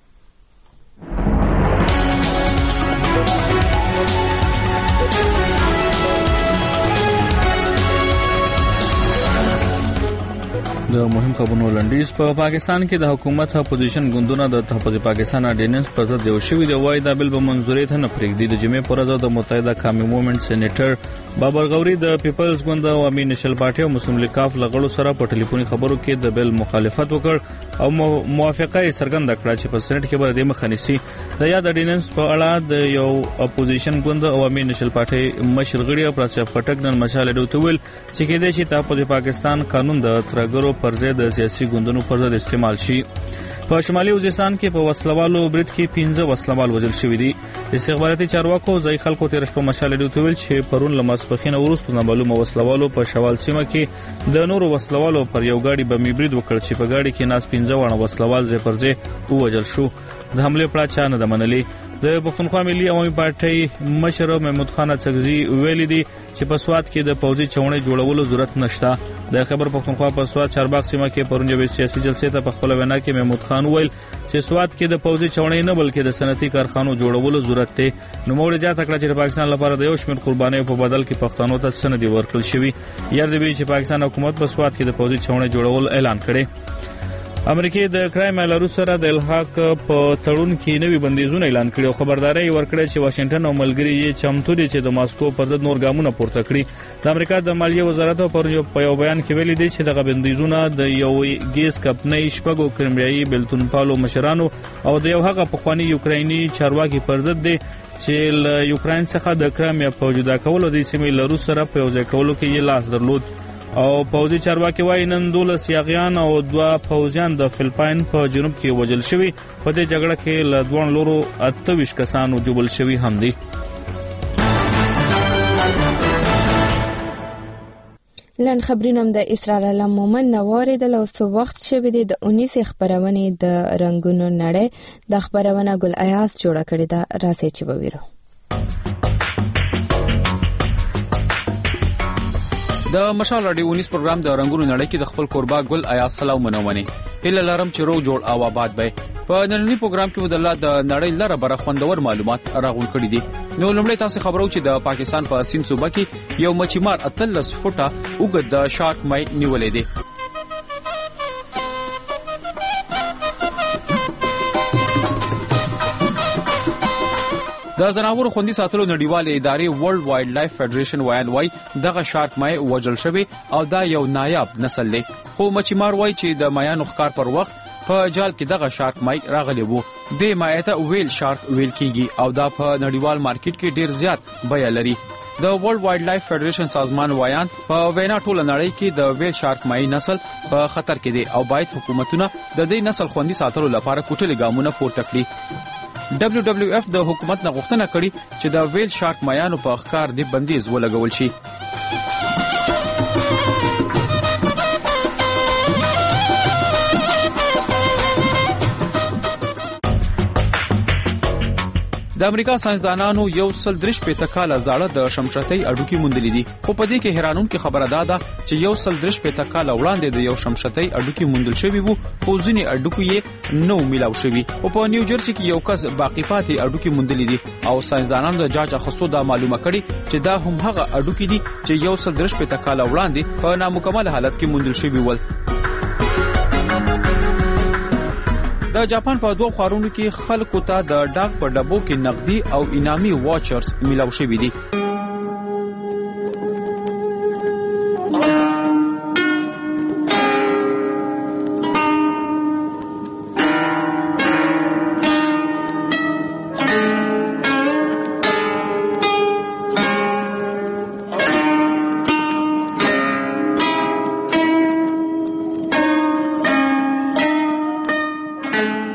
د مهم خبرونو لنډیز په پاکستان کې د حکومت اپوزیشن ګوندونو د تحفظ پاکستان اډیننس پر ضد یو شوی دی وای د بل به منځوري ته نه پرېږدي. د جمعې پر ورځ د متحده قومي موومېنټ سېنیټر بابر غوري د پیپلز ګوند او امین نشل پارټي او مسلم لیگ کاف لغړو سره په ټلیفوني خبرو کې د بل مخالفت وکړ او موافقه یې څرګنده کړه چې په سېنات کې به د مخنیسي د یاد اډیننس په اړه د یو اپوزیشن ګوند او امین نشل پارټي مشر غړي او پراسه پټک نن مشال ډوتول چې کې د شي تحفظ پاکستان قانون د ترګرو پر ضد د سیاسي ګوندونو پر ضد استعمال شي. په شمالي وزیرستان کې په وسلوالو برید کې پنځه وسلوال وژل شوي دي. استخباراتي چارواکو ځای خلکو تیر شپه مشال ډوتول چې پرون له ماسپښین وروسته نامعلومه وسلوالو په شوال سیمه کې د نورو وسلوالو پر یو گاډي بمي برید وکړ چې په گاډي کې ناس پنځه وانه وسلوال ځای پر ځای ووژل شو. د حمله پړه چا نه ده منلې. د پښتونخوا ملي عوامي پارټۍ مشر محمود خان اڅکزي ویلي دي چې په سواد کې د پوځي چوڼې جوړولو ضرورت نشته. د خبر پښتونخوا په سواد چارباغ سیمه کې پرون یو سیاسي جلسې ته په خپل وینا کې محمود خان ویل چې سواد کې د پوځي چوڼې نه بلکې د صنعتي کارخانو جوړولو ضرورت دی. نو موږ جاته کړه چې پاکستان لپاره د یو شمېر قربانیو په بدل کې پښتنو ته سندې ورکړل شوی. یاد دی چې پاکستان حکومت په سواد کې د پوځي چوڼې جوړول اعلان کړي. امریکا د کرایم لارو سره د الحاق په تړون کې نوي بندیزونه اعلان کړي او خبرداري ورکړه چې واشنگټن او ملګری یې چمتو دي چې د ماسکو پر ضد نور ګامونه پورته کړي. د امریکا د مالیه وزارت په یو بیان کې ویلي دی چې دغه بندیزونه د یو ګیس کمپنۍ شپږو کرمریایي بلتونپالو مشرانو او د یو هغه پخوانی یوکرایني چارواکي پر ضد دي چې له یوکراین څخه د کرایمیا په جدا کولو د سیمې لارو سره په یو ځای کولو کې یې لاس درلود. او پوځي چارواکي وايي نن دولس یاغیان او دوه پوځیان د فلپاین په جنوب کې وژل شوي. په دې جګړه کې له دوه لورو اته ویشت کسانو جوړل شوي هم دي. لن خبرینم د اسرار الله مومن نوارې د لوسو وخت شوی دی د اونیس خبرونه د رنگونو نړۍ د خبرونه ګل ایاز جوړه کړې ده. راځي چې وویرو. د مشال رادیو ونیس پروګرام د رنگونو نړۍ کې د خپل قربا ګل آیاز سلام منومني هله لارم چې روغ جوړ او آباد به په نننی پروګرام کې ودله د نړۍ لره بره خوندور معلومات راغون کړي دي. نو لومړی تاسو خبرو چې د پاکستان په سین صوبه کې یو مچیمار اتلس فوټه وګد د شارک مای نیولې دي. د زناورو خوندي ساتلو نړیواله ادارې ورلد وایلډ لایف فدریشن وایي وای دغه شارک مای وژل شوی او دا یو نایاب نسل دی. خو مچیمار وای چې د مایانو ښکار پر وخت په جال کې دغه شارک مای راغلی وو. د مای ته ویل شارک ویل کیږي او دا په نړیوال مارکیټ کې ډیر زیات بیه لري. د ورلد وایلډ لایف فدریشن سازمان وایان په وینا ټول نړۍ کې د ویل شارک مای نسل په خطر کې دی او باید حکومتونه د دې نسل خوندي ساتلو لپاره کوټلي ګامونه پورته کړي. دبليو دبليو اف د حکومت نه غوښتنه کړې چې د ویل شارک مایانو په ښکار د بندیز ولګول شي. د امریکا ساينسدانانو یو سل درش پېته کاله زاړه د شمشتۍ اډوکی موندلې دي. خو په دې کې حیرانونکې خبره ده ده چې یو سل درش پېته کاله وړاندې د یو شمشتۍ اډوکی موندل شوی وو خو ځینې اډوکي یې نو میلاو شوی او په نیو جرسي کې یو کس باقی پاتې اډوکی موندلې دي او ساينسدانانو د جاج اخستو دا معلومه کړي چې دا هم هغه اډوکی دي چې یو سل درش پېته کاله وړاندې په نامکمل حالت کې موندل شوی ول. د جاپان په دوه خارونو کې خلکو ته د ډاک په ډبو کې نقدي او انامي واچرز میلاو شوي دي.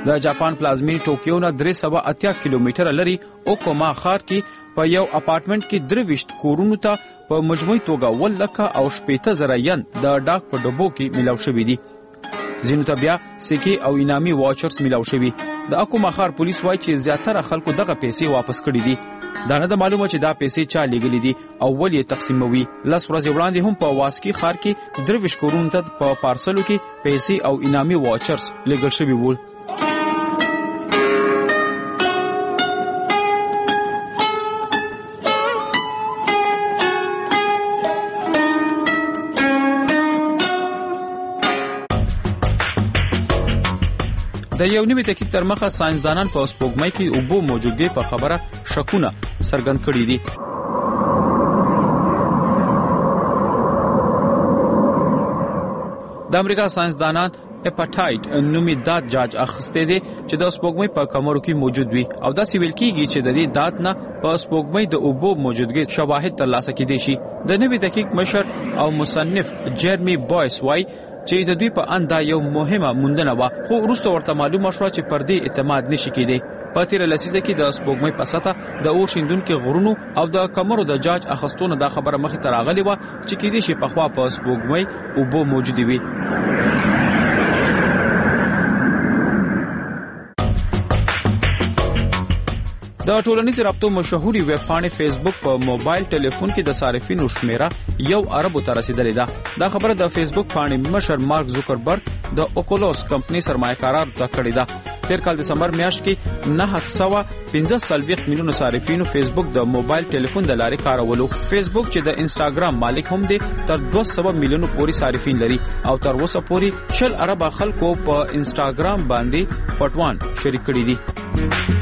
د جاپان پلازمینی ټوکیو نه درې سوه اتیا کیلومتره لري اوکوما ښار کې په یو اپارټمنټ کې درې ویشت کورونو ته په مجموعي توګه ول لکه او شپېته زره ین د ډاک په ډبو کې ملاو شوي دي. ځینو ته بیا سکې او انامي واچرز ملاو شوي. د اوکوما ښار پولیس وایي چې زیاتره خلکو دغه پیسې واپس کړي دي. دا نه د معلومه چې دا پیسې چا لیږلي دي او ول یې تقسیموي. لس ورځې وړاندې هم په واسکي ښار کې درې ویشت کورونو ته په پارسلو کې پیسې او انامي واچرز لیږل شوي وو. د یو نوي تحقیق تر مخه ساينسدانان په سپوږمۍ کې اوبو موجودګۍ په خبره شکونه څرګند کړي دي. د امریکا ساينسدانان اپاټایټ نومي دات جاج اخسته دي چې د سپوږمۍ په کمرو کې موجود وي او دا سیویل کیږي چې د دې دات نه په سپوږمۍ د اوبو موجودګۍ شواهد ترلاسه کیدي شي. د نوي تحقیق مشر او مصنف جيرمي بويس وايي چې د دوی په اندا یو مهمه موندنه و خو وروسته ورته معلومه شوه چې پر دې اعتماد نشي کېدی. په تیره لسیزه کې د سپوږمۍ په سطح د اور شیندونکو غرونو او د کمرو د جاج اخستونه دا خبره مخې ته راغلې وه چې کېدای شي پخوا په سپوږمۍ اوبو موجودې وي. د ټولنیزو رابطو مشهوري ویب پاڼې فیسبوک په موبایل ټلیفون کې د صارفینو شمیره یو ارب ته رسیدلې ده. دا خبره د فیسبوک پاڼې مشر مارک زوکربرګ د اوکولوس کمپنی سرمایه‌کارانو ته کړې ده. تیر کال دسمبر میاشت کې نه سوه پنځه څلوېښت میلیونه صارفینو فیسبوک د موبایل ټلیفون د لارې کارولو. فیسبوک چې د انسټاګرام مالک هم دی تر دوه سوه میلیونو پورې صارفین لري او تر اوسه پورې شل ارب خلکو په انسټاګرام باندې پټوان شریک کړي دي.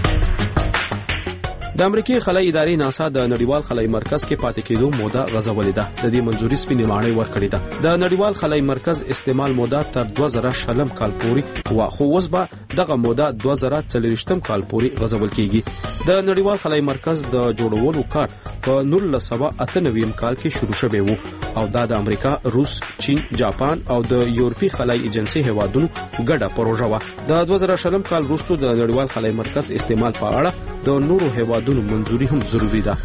د امریکای خلای ادارې ناسا د نړیوال خلای مرکز کې پاتې کېدو موده غځولې ده. د دې منځوري سپینې ماڼۍ ورکړې ده. د نړیوال خلای مرکز استعمال موده تر دوه زره شلم کال پورې و خو اوس به دغه موده دوه زره څلوېښتم کال پورې غځول کیږي. د نړیوال خلای مرکز د جوړولو کار په نولس سوه اته نوي کال کې شروع شوی وو او دا د امریکا، روس، چین، جاپان او د یورپی خلای ایجنسی هیوادونو ګډه پروژه و. د دوه زره شلم کال وروسته د نړیوال خلای مرکز استعمال په اړه د نورو هیوادونو منځوري هم ضروری ده.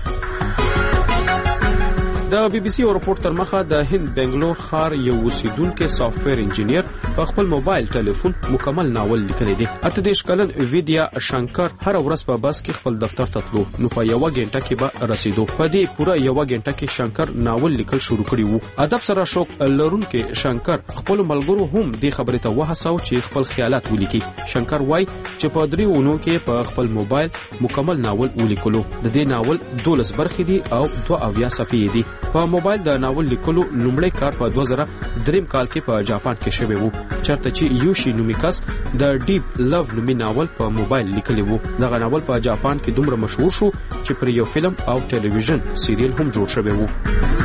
د بي بي سي رپورت تر مخه د هند بنگلور ښار یو اوسیدونکو سافټویر انجینیر په خپل موبایل ټلیفون مکمل ناول لیکلی دی. اته دېرش کلن ویدیا شنکر هر ورځ په بس کې خپل دفتر ته تلو نو په یو غنټه کې به رسیدو. په دې پوره یو غنټه کې شنکر ناول لیکل شروع کړی وو. ادب سره شوق لرونکو شنکر خپل ملګرو هم دې خبره ته وهڅاو چې خپل خیالات ولیکي. شنکر وای چې په درې اونو کې په خپل موبایل مکمل ناول ولیکلو. د دې ناول دولس برخې دي او دوه اویا صفحې دي. په موبایل د ناول لیکلو لومړی کار په دوه زره درې کال کې په جاپان کې شوی وو چرته چې یوشي نومي کس د ډیپ لو نومي ناول په موبایل لیکلی وو. دغه ناول په جاپان کې دومره مشهور شو چې پر یو فلم او ټلویزیون سیریل هم جوړ شوی وو.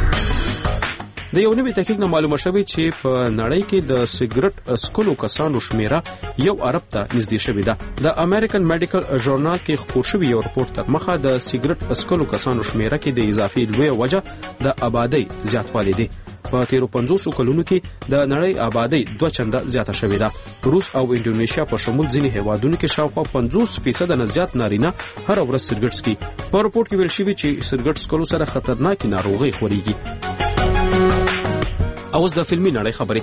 د یو نوي تحقیق نه معلومه شوی چې په نړۍ کې د سیګریټ اسکلو کسانو شمیره یو ارب ته نږدې شوې ده. د امریکن میډیکل ژورنال کې خپور شوی یو رپورت تر مخه د سیګریټ اسکلو کسانو شمیره کې د اضافي لوی وجه د آبادی زیاتوالی دی. په تیرو پنځوسو کلونو کې د نړۍ آبادی دوه چنده زیاته شوې ده. روس او انډونیشیا په شمول ځینې هیوادونو کې شاوخوا پنځوس فیصد نه زیات نارینه هر ورځ سیګریټ څکي. په رپورت کې ویل شوی چې سیګریټ څکلو سره خطرناکې ناروغۍ خوريږي. اوس د فلمي نړۍ خبرې.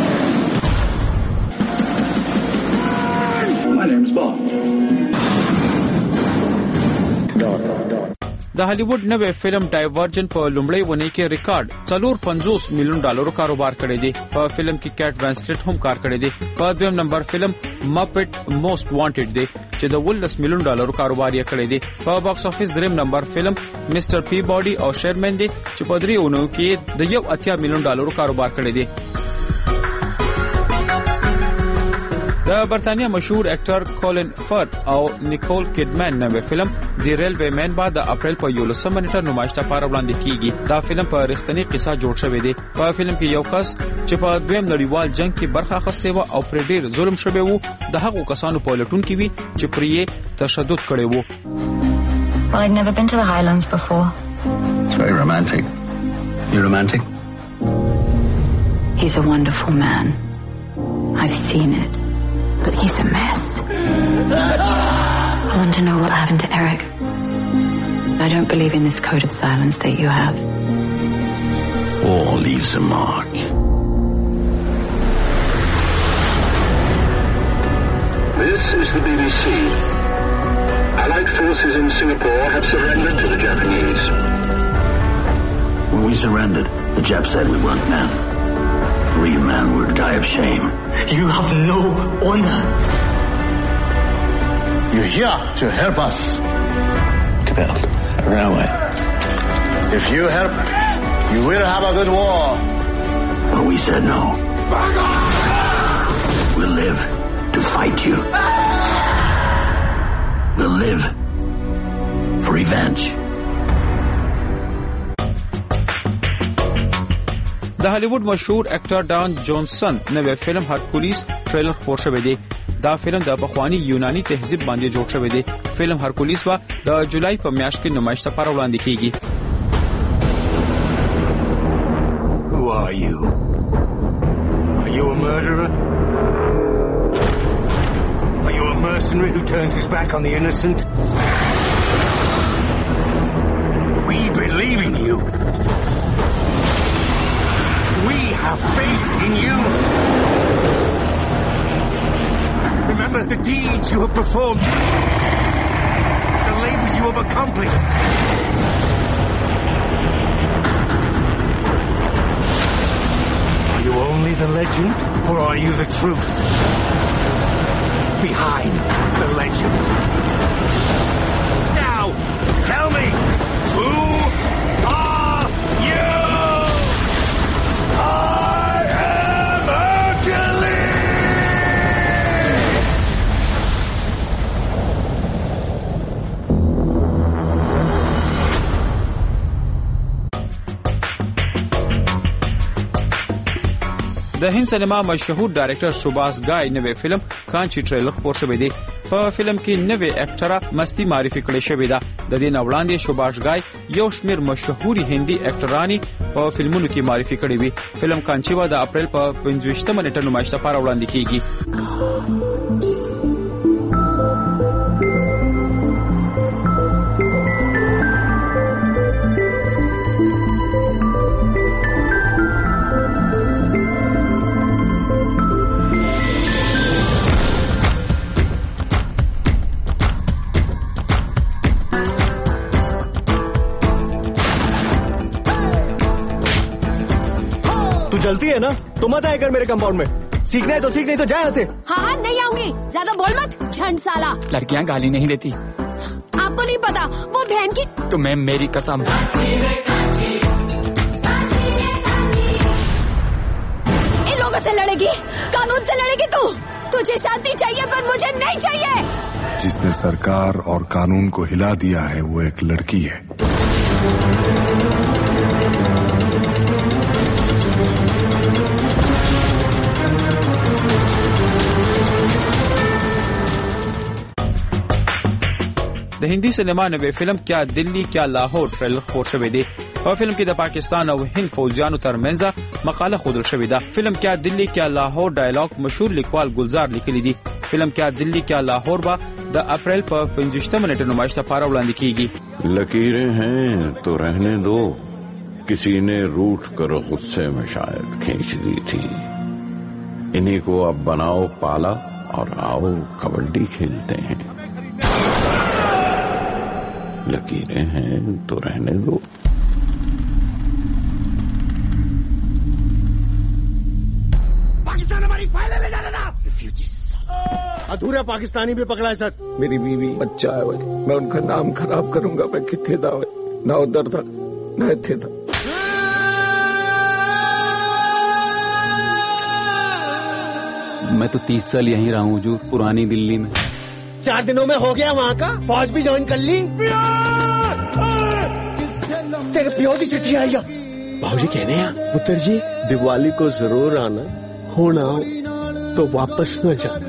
د هالیوډ نوې فلم ډایورجن په لومړی ونې کې ریکارډ څلور پنځوس میلیون ډالرو کاروبار کړی دی. په فلم کې کیټ وینسلټ هم کار کړی دی. په دویم نمبر فلم ماپټ موست وانټډ دی چې د ولس میلیون ډالرو کاروبار یې کړی دی. په باکس افیس دریم نمبر فلم میسټر پی باډي او شیرمن دی چې په درې اونو کې د یو اتیا میلیون ډالرو کاروبار کړی دی. د برتانیا مشهور اکټر کولن فرت او نیکول کډمن نوې فلم دی ریلوی مین بعد د اپریل په یولسمه نیټه نمایش لپاره وړاندې کیږي. دا فلم په رښتینی قصه جوړ شوی دی. په فلم کې یو کس چې په دویم نړیوال جنگ کې برخه اخیستې و او پر ډیر ظلم شوی وو د هغو کسانو په لټون کې وي چې پر یې تشدد کړی وو. Well, I'd never been to the Highlands before. It's very romantic. You romantic? He's a wonderful man. I've seen it. but he's a mess. I want to know what happened to Eric. I don't believe in this code of silence that you have. All leaves a mark. This is the B B C. Allied forces in Singapore have surrendered to the Japanese. When we surrendered, the Jap said we weren't men. A real man would die of shame. You have no honor. You're here to help us to build a railway. If you help, you will have a good war. But we said no. We'll live to fight you. We'll live for revenge. د هالیوډ مشهور اکټر ډان جونسن نوې فلم هرکولیس ټریلر خپور شوی دی. دا فلم د پخوانی یونانی تهذیب باندې جوړ شوی دی. فلم هرکولیس با د جولای په میاشت کې نمایش لپاره وړاندې کیږي. Who are you? Are you a murderer? Are you a mercenary who turns his back on the innocent? We believe in you. We have faith in you. Remember the deeds you have performed, the labors you have accomplished. Are you only the legend, or are you the truth behind the legend? Now, tell me, who are you? I am Hercules! د هند سینما مشهور ډایرکټر شوباس غای نوې فلم کانچی ټریلر خپور شوی دی. په فلم کې نوې اکټره مستی معرفي کړې شوې ده. د دې نه وړاندې شوباس غای یو شمېر مشهوري هندي اکټرانی په فلمونو کې معرفي کړې وي. فلم کانچی وا د اپریل په پنځوستمه نیټه نمایش لپاره وړاندې کیږي. जल्दी है ना तो मत आए कर मेरे कंपाउंड में. सीखना है तो सीख, नहीं तो जाए यहाँ से. हाँ हाँ नहीं आऊंगी. ज्यादा बोल मत झंड साला. लड़कियाँ गाली नहीं देती. आपको नहीं पता वो बहन की. तो मैं मेरी कसम. इन लोगों से लड़ेगी, कानून से लड़ेगी तू. तुझे शांति चाहिए पर मुझे नहीं चाहिए. जिसने सरकार और कानून को हिला दिया है वो एक लड़की है. د هندي سینما نوې فلم کیا دلی کیا لاهور ټریلر خپور شوی دی. په فلم کې د پاکستان او هند فوجیانو ترمنځ مقاله خودل شوې ده. فلم کیا دلی کیا لاهور ډایلاګ مشهور لیکوال گلزار لیکلی دی. فلم کیا دلی کیا لاهور با د اپریل په پنځوستمه نیټه نمایش لپاره وړاندې کیږي. लकीरें हैं तो रहने दो, किसी ने रूठ कर गुस्से में शायद खींच दी थी. इन्हीं को अब बनाओ पाला और आओ कबड्डी खेलते हैं. लकीरें हैं तो रहने दो. पाकिस्तान हमारी फाइलें ले जा रहा था. अधूरा पाकिस्तानी भी पकड़ा है सर. मेरी बीवी बच्चा है भाई, मैं उनका नाम खराब करूंगा. मैं किथे था ना उधर था ना इथे था. मैं तो तीस साल यहीं रहा हूँ हुजूर, पुरानी दिल्ली में. चार दिनों में हो गया वहाँ का. फौज भी ज्वाइन कर ली. तेरे प्यो की चिट्ठी आई है. भाजी कहने हैं पुत्र जी दिवाली को जरूर आना, होना तो वापस न जाना.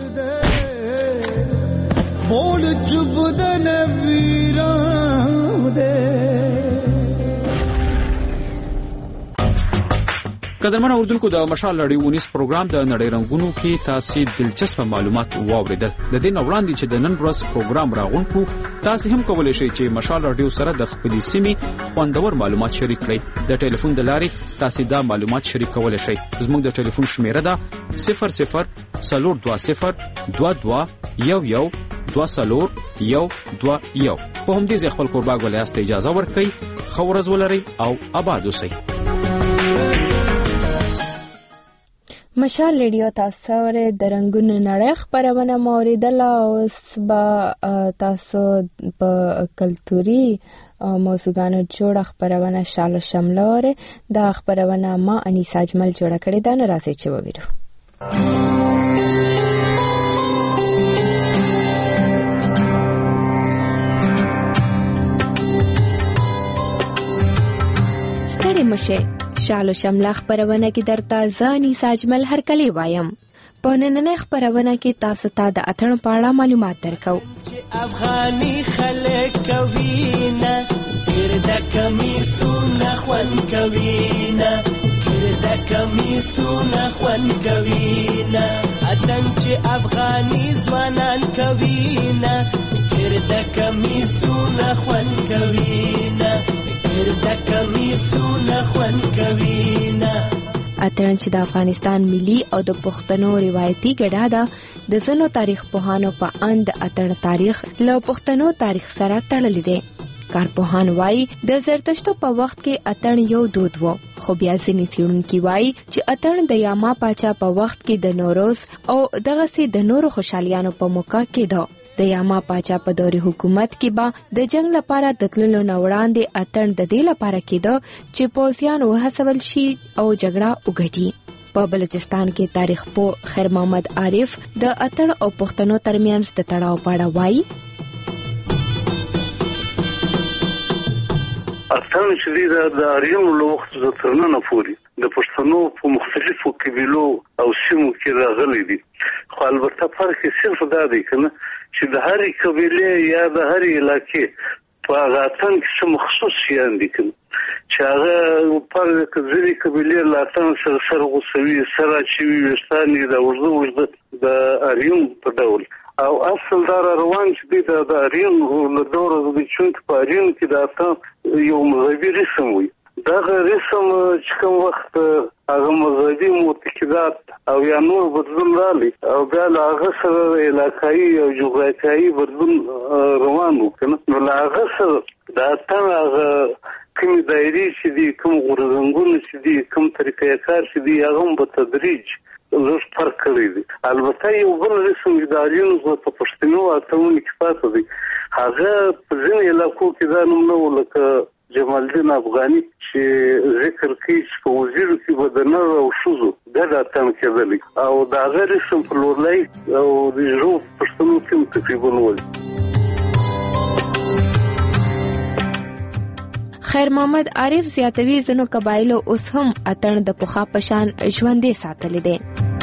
बोल चुबदन वीरा दे. قدرمن اوردونکو د مشال لړیونیس پروګرام د نړۍ رنگونو کې تاسو دلچسپ معلومات واوریدل. د دې نو وړاندې چې د نن ورځ پروګرام راغونکو تاسو هم کولای شئ چې مشال رادیو سره د خپلې سیمې خوندور معلومات شریک کړئ. د ټلیفون د لارې تاسو دا معلومات شریک کولای شئ. زموږ د ټلیفون شمیره ده صفر صفر صفر دو صفر دو دو یو یو دو صفر یو دو یو. په همدې ځای خپل کورباګ ولایت اجازه ورکړئ. خو ورځ ولرئ او آباد اوسئ. مشال ریډیو تاسو ور د رنگونو نړۍ خبرونه موریدله. اوس به تاسو په کلتوري موضوعانو جوړ خبرونه شال شملوره د خبرونه ما انیسا اجمل جوړ کړی دا نه راځي چې وویرو. ستړي مشه شالو شمله خبرونه کې درته ځاني ساجمل هر کلی وایم. په نننۍ خبرونه کې تاسو ته د اتڼ په اړه معلومات درکو. افغاني خلک کوي نه ګرد کمیسونه خوان کوي نه ګرد کمیسونه خوان کوي نه اتن چې افغاني ځوانان کوي نه ګرد کمیسونه خوان کوي نه اتڼ چې د افغانستان ملي او د پښتنو روایتي ګډه ده. د ځینو تاریخ پوهانو په اند د اتڼ تاریخ له پښتنو تاریخ سره تړلی دی. کارپوهان وایي د زرتشتو په وخت کې اتڼ یو دود و، خو بیا ځینې څېړونکي وایي چې اتڼ د یاما پاچا په وخت کې د نوروز او دغسې د نورو خوشحالیانو په موقع کې ده. د یاما پاچا په دورې حکومت کې به د جنگ لپاره د تللو نه وړاندې اتڼ د دې لپاره کېده چې پوځیان وهڅول شي او جګړه وګټي. په بلوچستان کې تاریخ پوه خیر محمد عارف د اتڼ او پښتنو ترمنځ د تړاو په اړه وایي. اتڼ چې د اریونو له وخت تر ننه پورې د پښتنو په مختلفو قبیلو او سیمو کې راغلي دي. خو البته فرق یې صرف دا دی کنه چې د هرې قبیلې یا د هرې علاقې په هغه اتڼ کې څه مخصوص شیان دي کوم چې هغه پر ځینې قبیلې له اتڼ سره سر غوڅوي، سر اچوي، ویښتان یې د اوږده اوږده د اریون په ډول او اصل دا روان چې دی د اریون له دوره د چونکې په اریون کې د اتڼ یو مذهبي رسم وي. دغه رسم چې کوم وخت هغه مذهبي معتقدات او یا نور بدلون رالی او بیا له هغه سره علاقایي او جغرافیایي بدلون روان و کنه نو له هغه سره د اتڼ هغه کومې دایرې چې دي، کوم غورځنګونه چې دي، کوم طریقې کار چې دي، هغه هم په تدریج لږ فرق کړی دی. البته یو بل رسم چې د اریونو په پښتنو اتڼونو کې پاتې دی، هغه په ځینې علاقو کې دا نوم نه و لکه جمال الدین افغاني چې ذکر کوي چې په وزیرو کې به د نر او ښځو ګډ اتڼ کېدلی او د هغه رسم په لورلۍ او د ژړو پښتنو کې هم تقریبا ول. خیر محمد عارف زیاتوي ځینو قبایلو اوس هم اتڼ د پخوا په شان ژوندی ساتلی دی.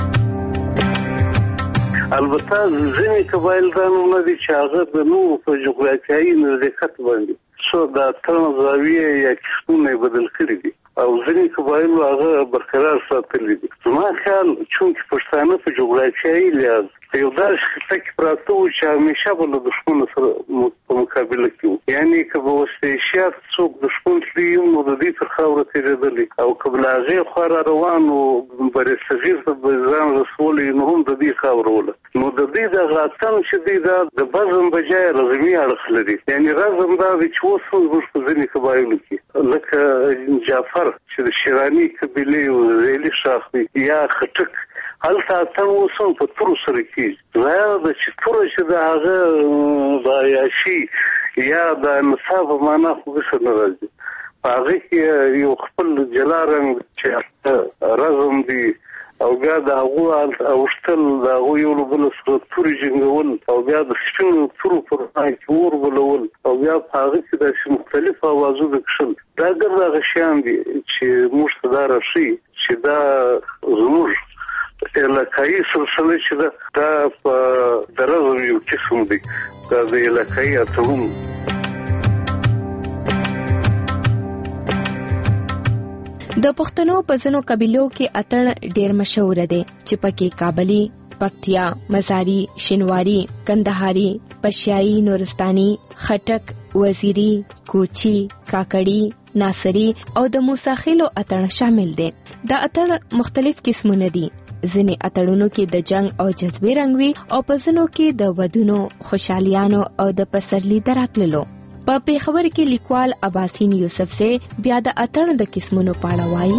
البته ځینې قبایل دا نومونه دي چې هغه د نورو په جغرافیایي نزدېکت باندې څو د اتڼ زاویې یا کسبونه یې بدل کړي دي او ځینې قبایلو هغه برقرار ساتلی دي. زما خیال چونکې پښتانه په جغرافیایي لحاظ په یو داسې خطه کې پراته وو چې همیشه به له دښمنو سره په مقابله کې وو، یعنې که به وسط ایشیا څوک دښمن تلي نو د دوی تر خاوره تېرېدلی او که به له هغې خوا را روان و برصغیر ته به ځان رسولی نو هم د دوی خاوره وله. نو د دوی دغه اتڼ چې دی دا د بزم بجای رزمي اړخ لري، یعنې رزم دا دی چې اوس هم زموږ په ځینې قبایلو کې لکه جعفر چې د شیراني قبیلې و زیلي شاخ دی یا خټک هلته اتڼ اوس هم په تورو سره کېږي. ظاهره ده چې توره چې د هغه د عیاشي یا د نڅا په معنا خو ګسه نه راځي، په هغې کې یو خپل جلا رنګ چې رزم دی او بیا د هغو اوښتل د هغو یو له بله سره تورې جنګول او بیا د سپینو تورو پر وړاندې کې اور بلول او بیا په هغه کې داسې مختلف اوازونه کښل. دا ګرد هغه شیان دي چې موږ ته دا راښیي چې دا زموږ علاقایي سلسله چې ده دا په د رزم یو قسم دی، دا د علاقایي اتڼونو. د پښتنو په ځینو قبیلو کې اتڼ ډیر مشهور دی چې پکې کابلی، پکتیا، مزاری، شینواری، کندهاری، پشیایی، نورستانی، خټک، وزیری، کوچی، کاکړی، ناصری او د موساخیلو اتڼ شامل دي. دا اتڼ مختلف قسمونه دي. ځینې اتړونو کې د جنگ او جذبې رنګ وي او په ځینو کې د ودونو، خوشحالیانو او د پسرلی دراتللو. په پیښور کې لیکوال عباسین یوسف سے بیا د اتړ د قسمونو په اړه وایي.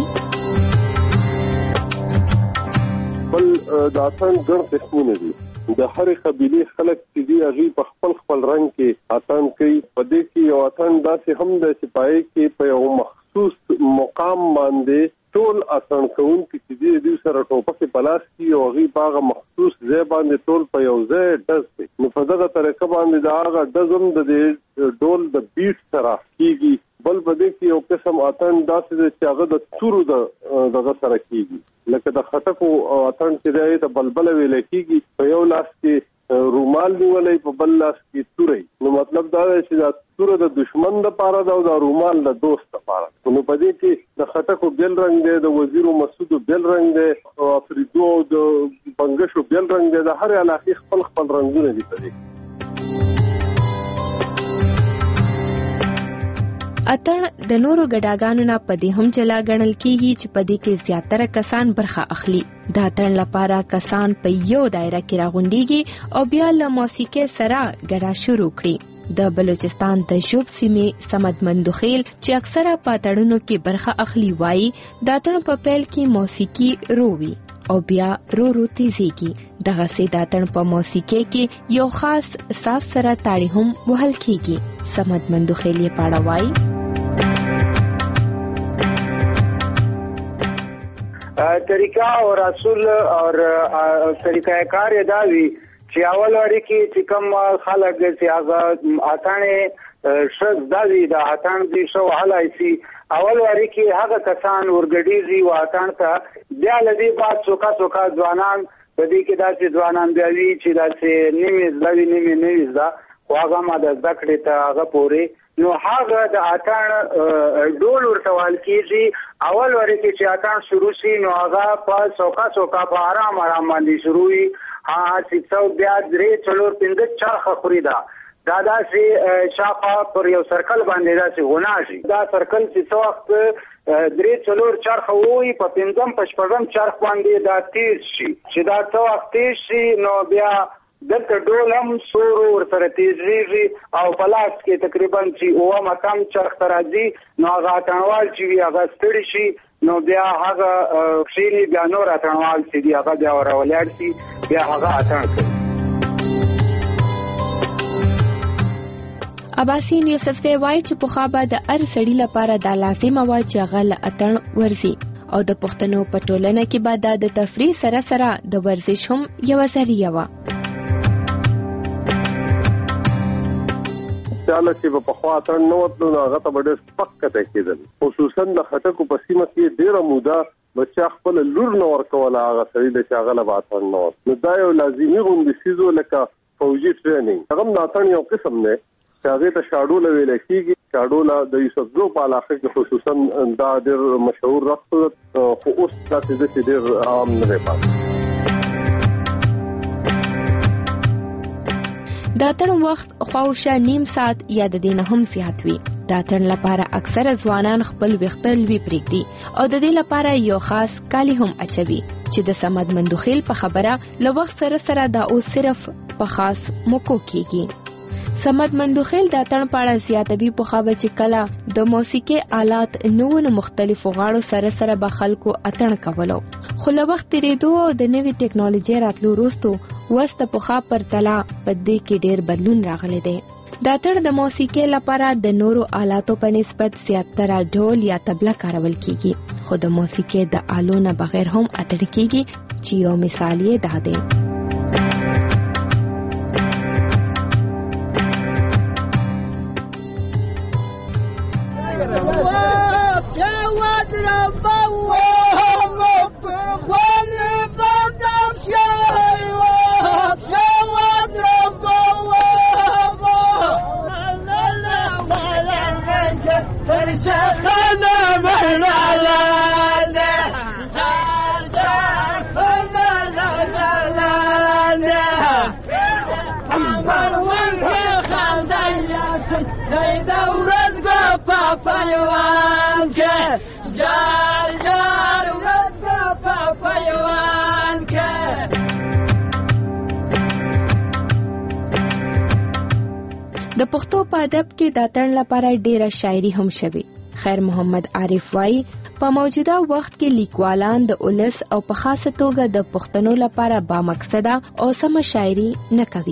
بل د اتړ ګڼ قسمونه دي. د هرې قبیلې خلک چې دي هغه په خپل خپل رنګ کې اتړ کوي. په دې کې یو اتړ داسې هم د سپایي کې په یو مخصوص مقام باندې ټول اتړ کوونکي چې دي د سره ټوپکې پلاس کی او هغه باغ مخصوص ځای باندې ټول په یو ځای ډز دي. نو په دغه طریقه باندې دا هغه ډزم د ډول د بیټ سره کیږي. بل بده کې یو قسم اتړ داسې چې هغه د تورو د دغه سره کیږي، لکه د خټکو اتړ چې دی ته بلبل ویل کیږي. په یو لاس کې رومال نیولې، په بل لاس کې توري. نو مطلب دا دی چې دا توره د دشمن لپاره دا او دا رومال د دوست لپاره. نو په دې کې د خټکو بل رنگ دی، د وزیرو مسعود بل رنگ دی، او افریدو د بنگشو بل رنگ دی. د هر علاقې خپل خپل رنگونه دي په دې. اتړ د نورو ګډاګانو نه پدې هم جلا ګڼل کیږي چې پدې کې زیاتره کسان برخه اخلي. د اتړ لپاره کسان په یو دایره کې راغونډيږي او بیا له موسیقي سره ګډا شروع کړي. د بلوچستان د ژوب سیمې سمد مندوخیل چې اکثره پاتړونو کې برخه اخلي وایي د اتړ په پیل کې موسیقي روي او بیا رو رو تیزیږي. دغه سي د اتړ په موسیقي کې یو خاص ساز سره تاړي هم وهل کیږي. سمد مندوخیل یې پاړه وایي. طریقہ اور اصول اور طریقہ کار دا وی چې اول وړي کې چې کوم خلک چې هغه اتانه شز دا وی دا اتان دي شو حالای سي. اول وړي کې هغه کسان ورګډيږي او اتان ته بیا لدی بعد څوکا څوکا ځوانان په دې کې دا چې ځوانان بیا وی چې دا چې نیمه ځوي نیمه نیمه ځا واغه ما د ذکر ته هغه پوري. نو هغه د اتان ډول ورتوال کیږي. اول ورته چې اتان شروع شي نو هغه په څوکا څوکا په آرام آرام باندې شروع وي. ها چې څو بیا درې څلور پنځه چرخه خوريدا دا داسې شاقه پر یو سرکل باندې داسې غوناشي. دا سرکل چې څو وخت درې څلور چرخه وي په پنځم پشپږم چرخ باندې دا تیز شي. چې دا څو وخت تیز شي نو بیا دلته ډول هم سور ورسره تیزیږي او پلاس کې تقریبا چې اوه مقام چرخ ترازی نو هغه اتنوال چې وي هغه ستړي شي نو بیا هغه شینی بیا نور اتنوال چې دی هغه بیا ورولار شي بیا هغه اتن کوي. عباسین یوسف سے وایي چې په خابه د ار سړی لپاره دا لازم و چې هغه ل اتن ورزي او د پښتنو په ټولنه کې بعد د تفریح سره سره د ورزش هم یو ذریعہ و. چاله چې په خوا اتړ نو وتلو هغه ته ډېر سپک کته کېدل. خصوصا د خټکو په سیمه کې ډېره موده بچا خپل لور نو ورکول هغه سړي د شاغله اتړ نو. نو دا یو لازمي غونډه سيزو لکه فوجي ټریننګ. هغه د اتړ یو قسم نه چې هغه ته شاډول ویل کېږي. شاډول د یوسفزو په علاقه کې خصوصا دا ډېر مشهور رقص خو اوس تاسو د ډېر عام نه پاتې. د اتړ وخت خواوشا نیم ساعت یا د دینه هم زیات وي. د اتړ لپاره اکثره ځوانان خپل وختل وی پریږدي او د دې لپاره یو خاص کالی هم اچوي چې د سمد مندوخیل په خبره لو وخت سره سره دا او صرف په خاص موکو کېږي. سمد مندوخیل د اتړ په اړه زیاتوي په خبره چې کله د موسیقي آلات نوو مختلفو غاړو سره سره به خلکو اتړ کولو. خو له وخت تیریدو او د نوې ټیکنالوژي راتلو وروسته وسته په خا پر تلا پدې کې ډېر بدلون راغلی دی. د اتړ د موسیقي لپاره د نورو آلاتو په نسبت زیاتره ډول یا طبله کارول کیږي. خو د موسیقي د آلو نه بغیر هم اتړ کیږي چې یو مثال یې دا دی. شخنا محلالا دورت گو پاپایوان که جار جار ورت گو پاپایوان که. د پښتو په ادب کې د اتڼ لپاره ډیره شاعري هم شوي. خیر محمد عارف وايي په موجوده وخت کې لیکوالان د اولس او په خاصه توګه د پښتنو لپاره با مقصده او سم شاعري نه کوي.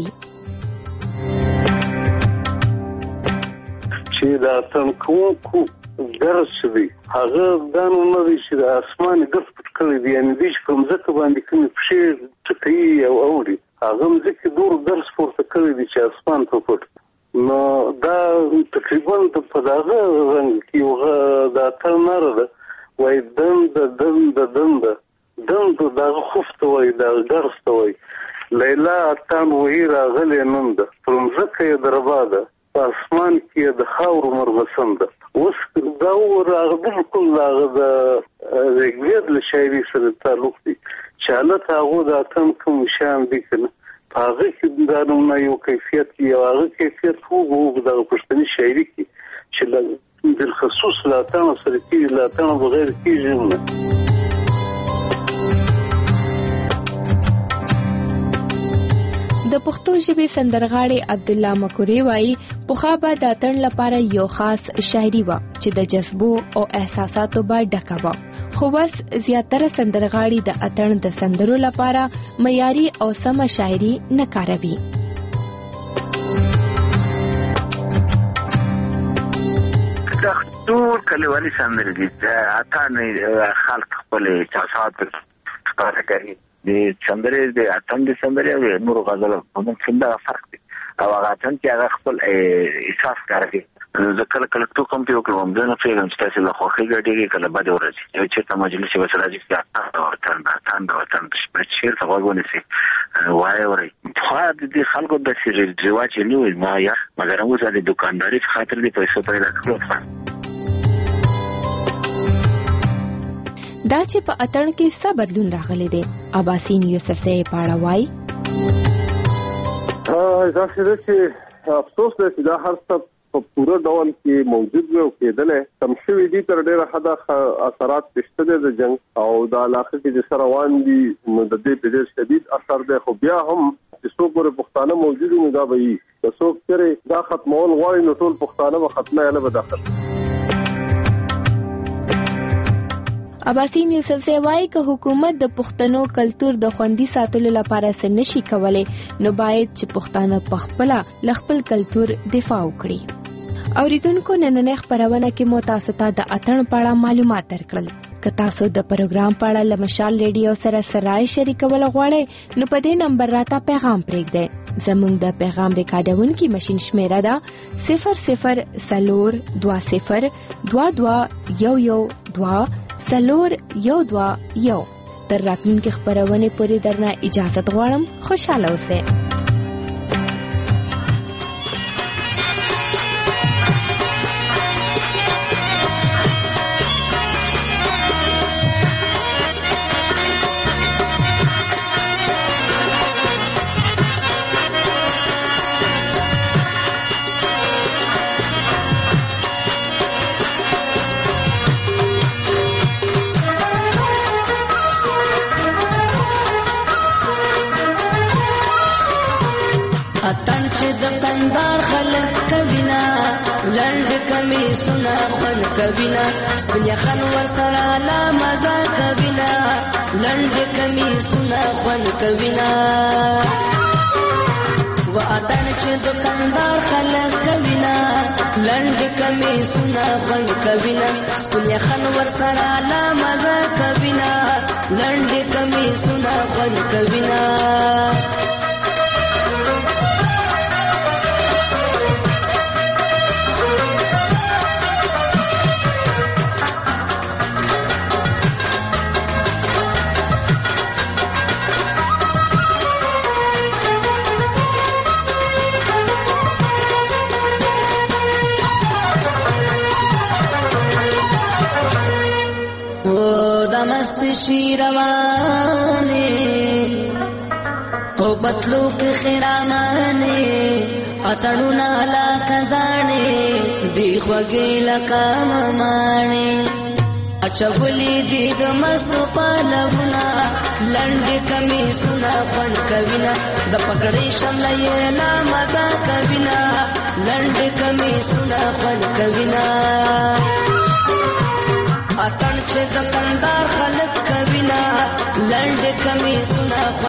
چې دا څنګه کو درس دی هغه دانو نه دی چې د اسمان ګف پټ کړی دی، یعنی د کوم ځکه باندې کوم پښې ټکی او اوري هغه ځکه دور درس پورته کړی دی چې اسمان ته پټ. نو دا تقریبا په دغه رنګ کې یو دا تنره ده وای دند دند دند دند دغه خفته وای دا درس ته وای لیلا اتان وای راغلی نن ده پرمزکه یې درباده په اسمان کې د خاور مرغسم ده. اوس دا ورغه بالکل هغه د رګویر له شاعري سره تعلق دی چې حالت هغه د اتم کوم شان دي کنه هغه چې دا نومه یو کیفیت یو هغه کیفیت وو د پښتني شاعري کې چې د خصوص لا تنه سره کې لا تنه بغیر کېږي نه. د پښتو ژبې سندرغاړي عبد الله مکوري وايي پخوا به د اتڼ لپاره یو خاص شاعري و چې د جذبو او احساساتو به ډکه و، خو بس زیاتره سندرغاړي د اتڼ د سندرو لپاره معیاري او سمه شاعري نه کاروي. ټول کلیوالي سندرې دي اتڼ خلک خپل احساسات ښکاره کوي. د سندرې د اتڼ د سندرې او نورو غزلو په منځ کې دا فرق دی او هغه اتڼ کې هغه خپل احساس ښکاره کوي. زه کله کله تو کوم پیو کوم دا نه پیغام چې تاسو له خوښي ګډېږي کله بده ورځ یو چې ته مجلس کې وسره راځي چې اتڼ اتڼ اتڼ په شعر څه وګورئ سي وای اوري خو د خلکو د سری رواج نه وي ما یا مګر موږ د دکانداري خاطر دي پیسې پیدا کړو. دا چې په اتڼ کې څه بدلون راغلی دی عباسین یوسف سے پاړه وای. ها دا چې افسوس دی چې دا هر څه په پوره ډول کې موجود وي او کېدلې کم شوي دي تر ډېره حده اثرات پېشته دي د جنګ او د علاقه کې چې سره روان دي نو د دې په ډېر شدید اثر دی. خو بیا هم چې څوک پورې پښتانه موجود وي دا به وي که څوک چېرې دا ختمول غواړي نو ټول پښتانه به ختمه نه به داخل. عباسین یوسف سے وايي که حکومت د پښتنو کلچر د خوندي ساتلو لپاره څه نشي کولای نو باید چې پښتانه په خپل خپل کلچر دفاع وکړي. اوریدونکو نننې خبرونه کې مو تاسو ته د اتڼ په اړه معلومات درکړل. که تاسو د پروګرام په اړه لمشال ریډیو سره سره شریکول غواړئ نو په دې نمبر راته پیغام پرېږدئ. زموږ د پیغام ریکارډونکو ماشين شمیره ده صفر صفر سلور دوا صفر دوا دوا یو یو دوا سلور یو دوا یو. تر راتلونکي خبرونه پورې درنه اجازه غواړم. خوشاله اوسئ. اتن چې د تندار خلک کوینا لند کمی سنا خون کوینا سپنیا خان ورسره لا مزه کوینا لند کمی سنا خون کوینا و اتن چې د تندار خلک کوینا لند کمی سنا خون کوینا سپنیا خان ورسره لا مزه کوینا لند کمی سنا خون کوینا مست شیروانی او په بتلو کې خیرامانه اتړونا لا کزانه دی خوږی لکه مانه اچولې دې د مستو پالونا لنډ کمی سنا فن کوینا د پګړې شملې لا مزا کوینا لنډ کمی سنا فن کوینا اتن چې د کندار خلک کوینا لنډ کمی سنا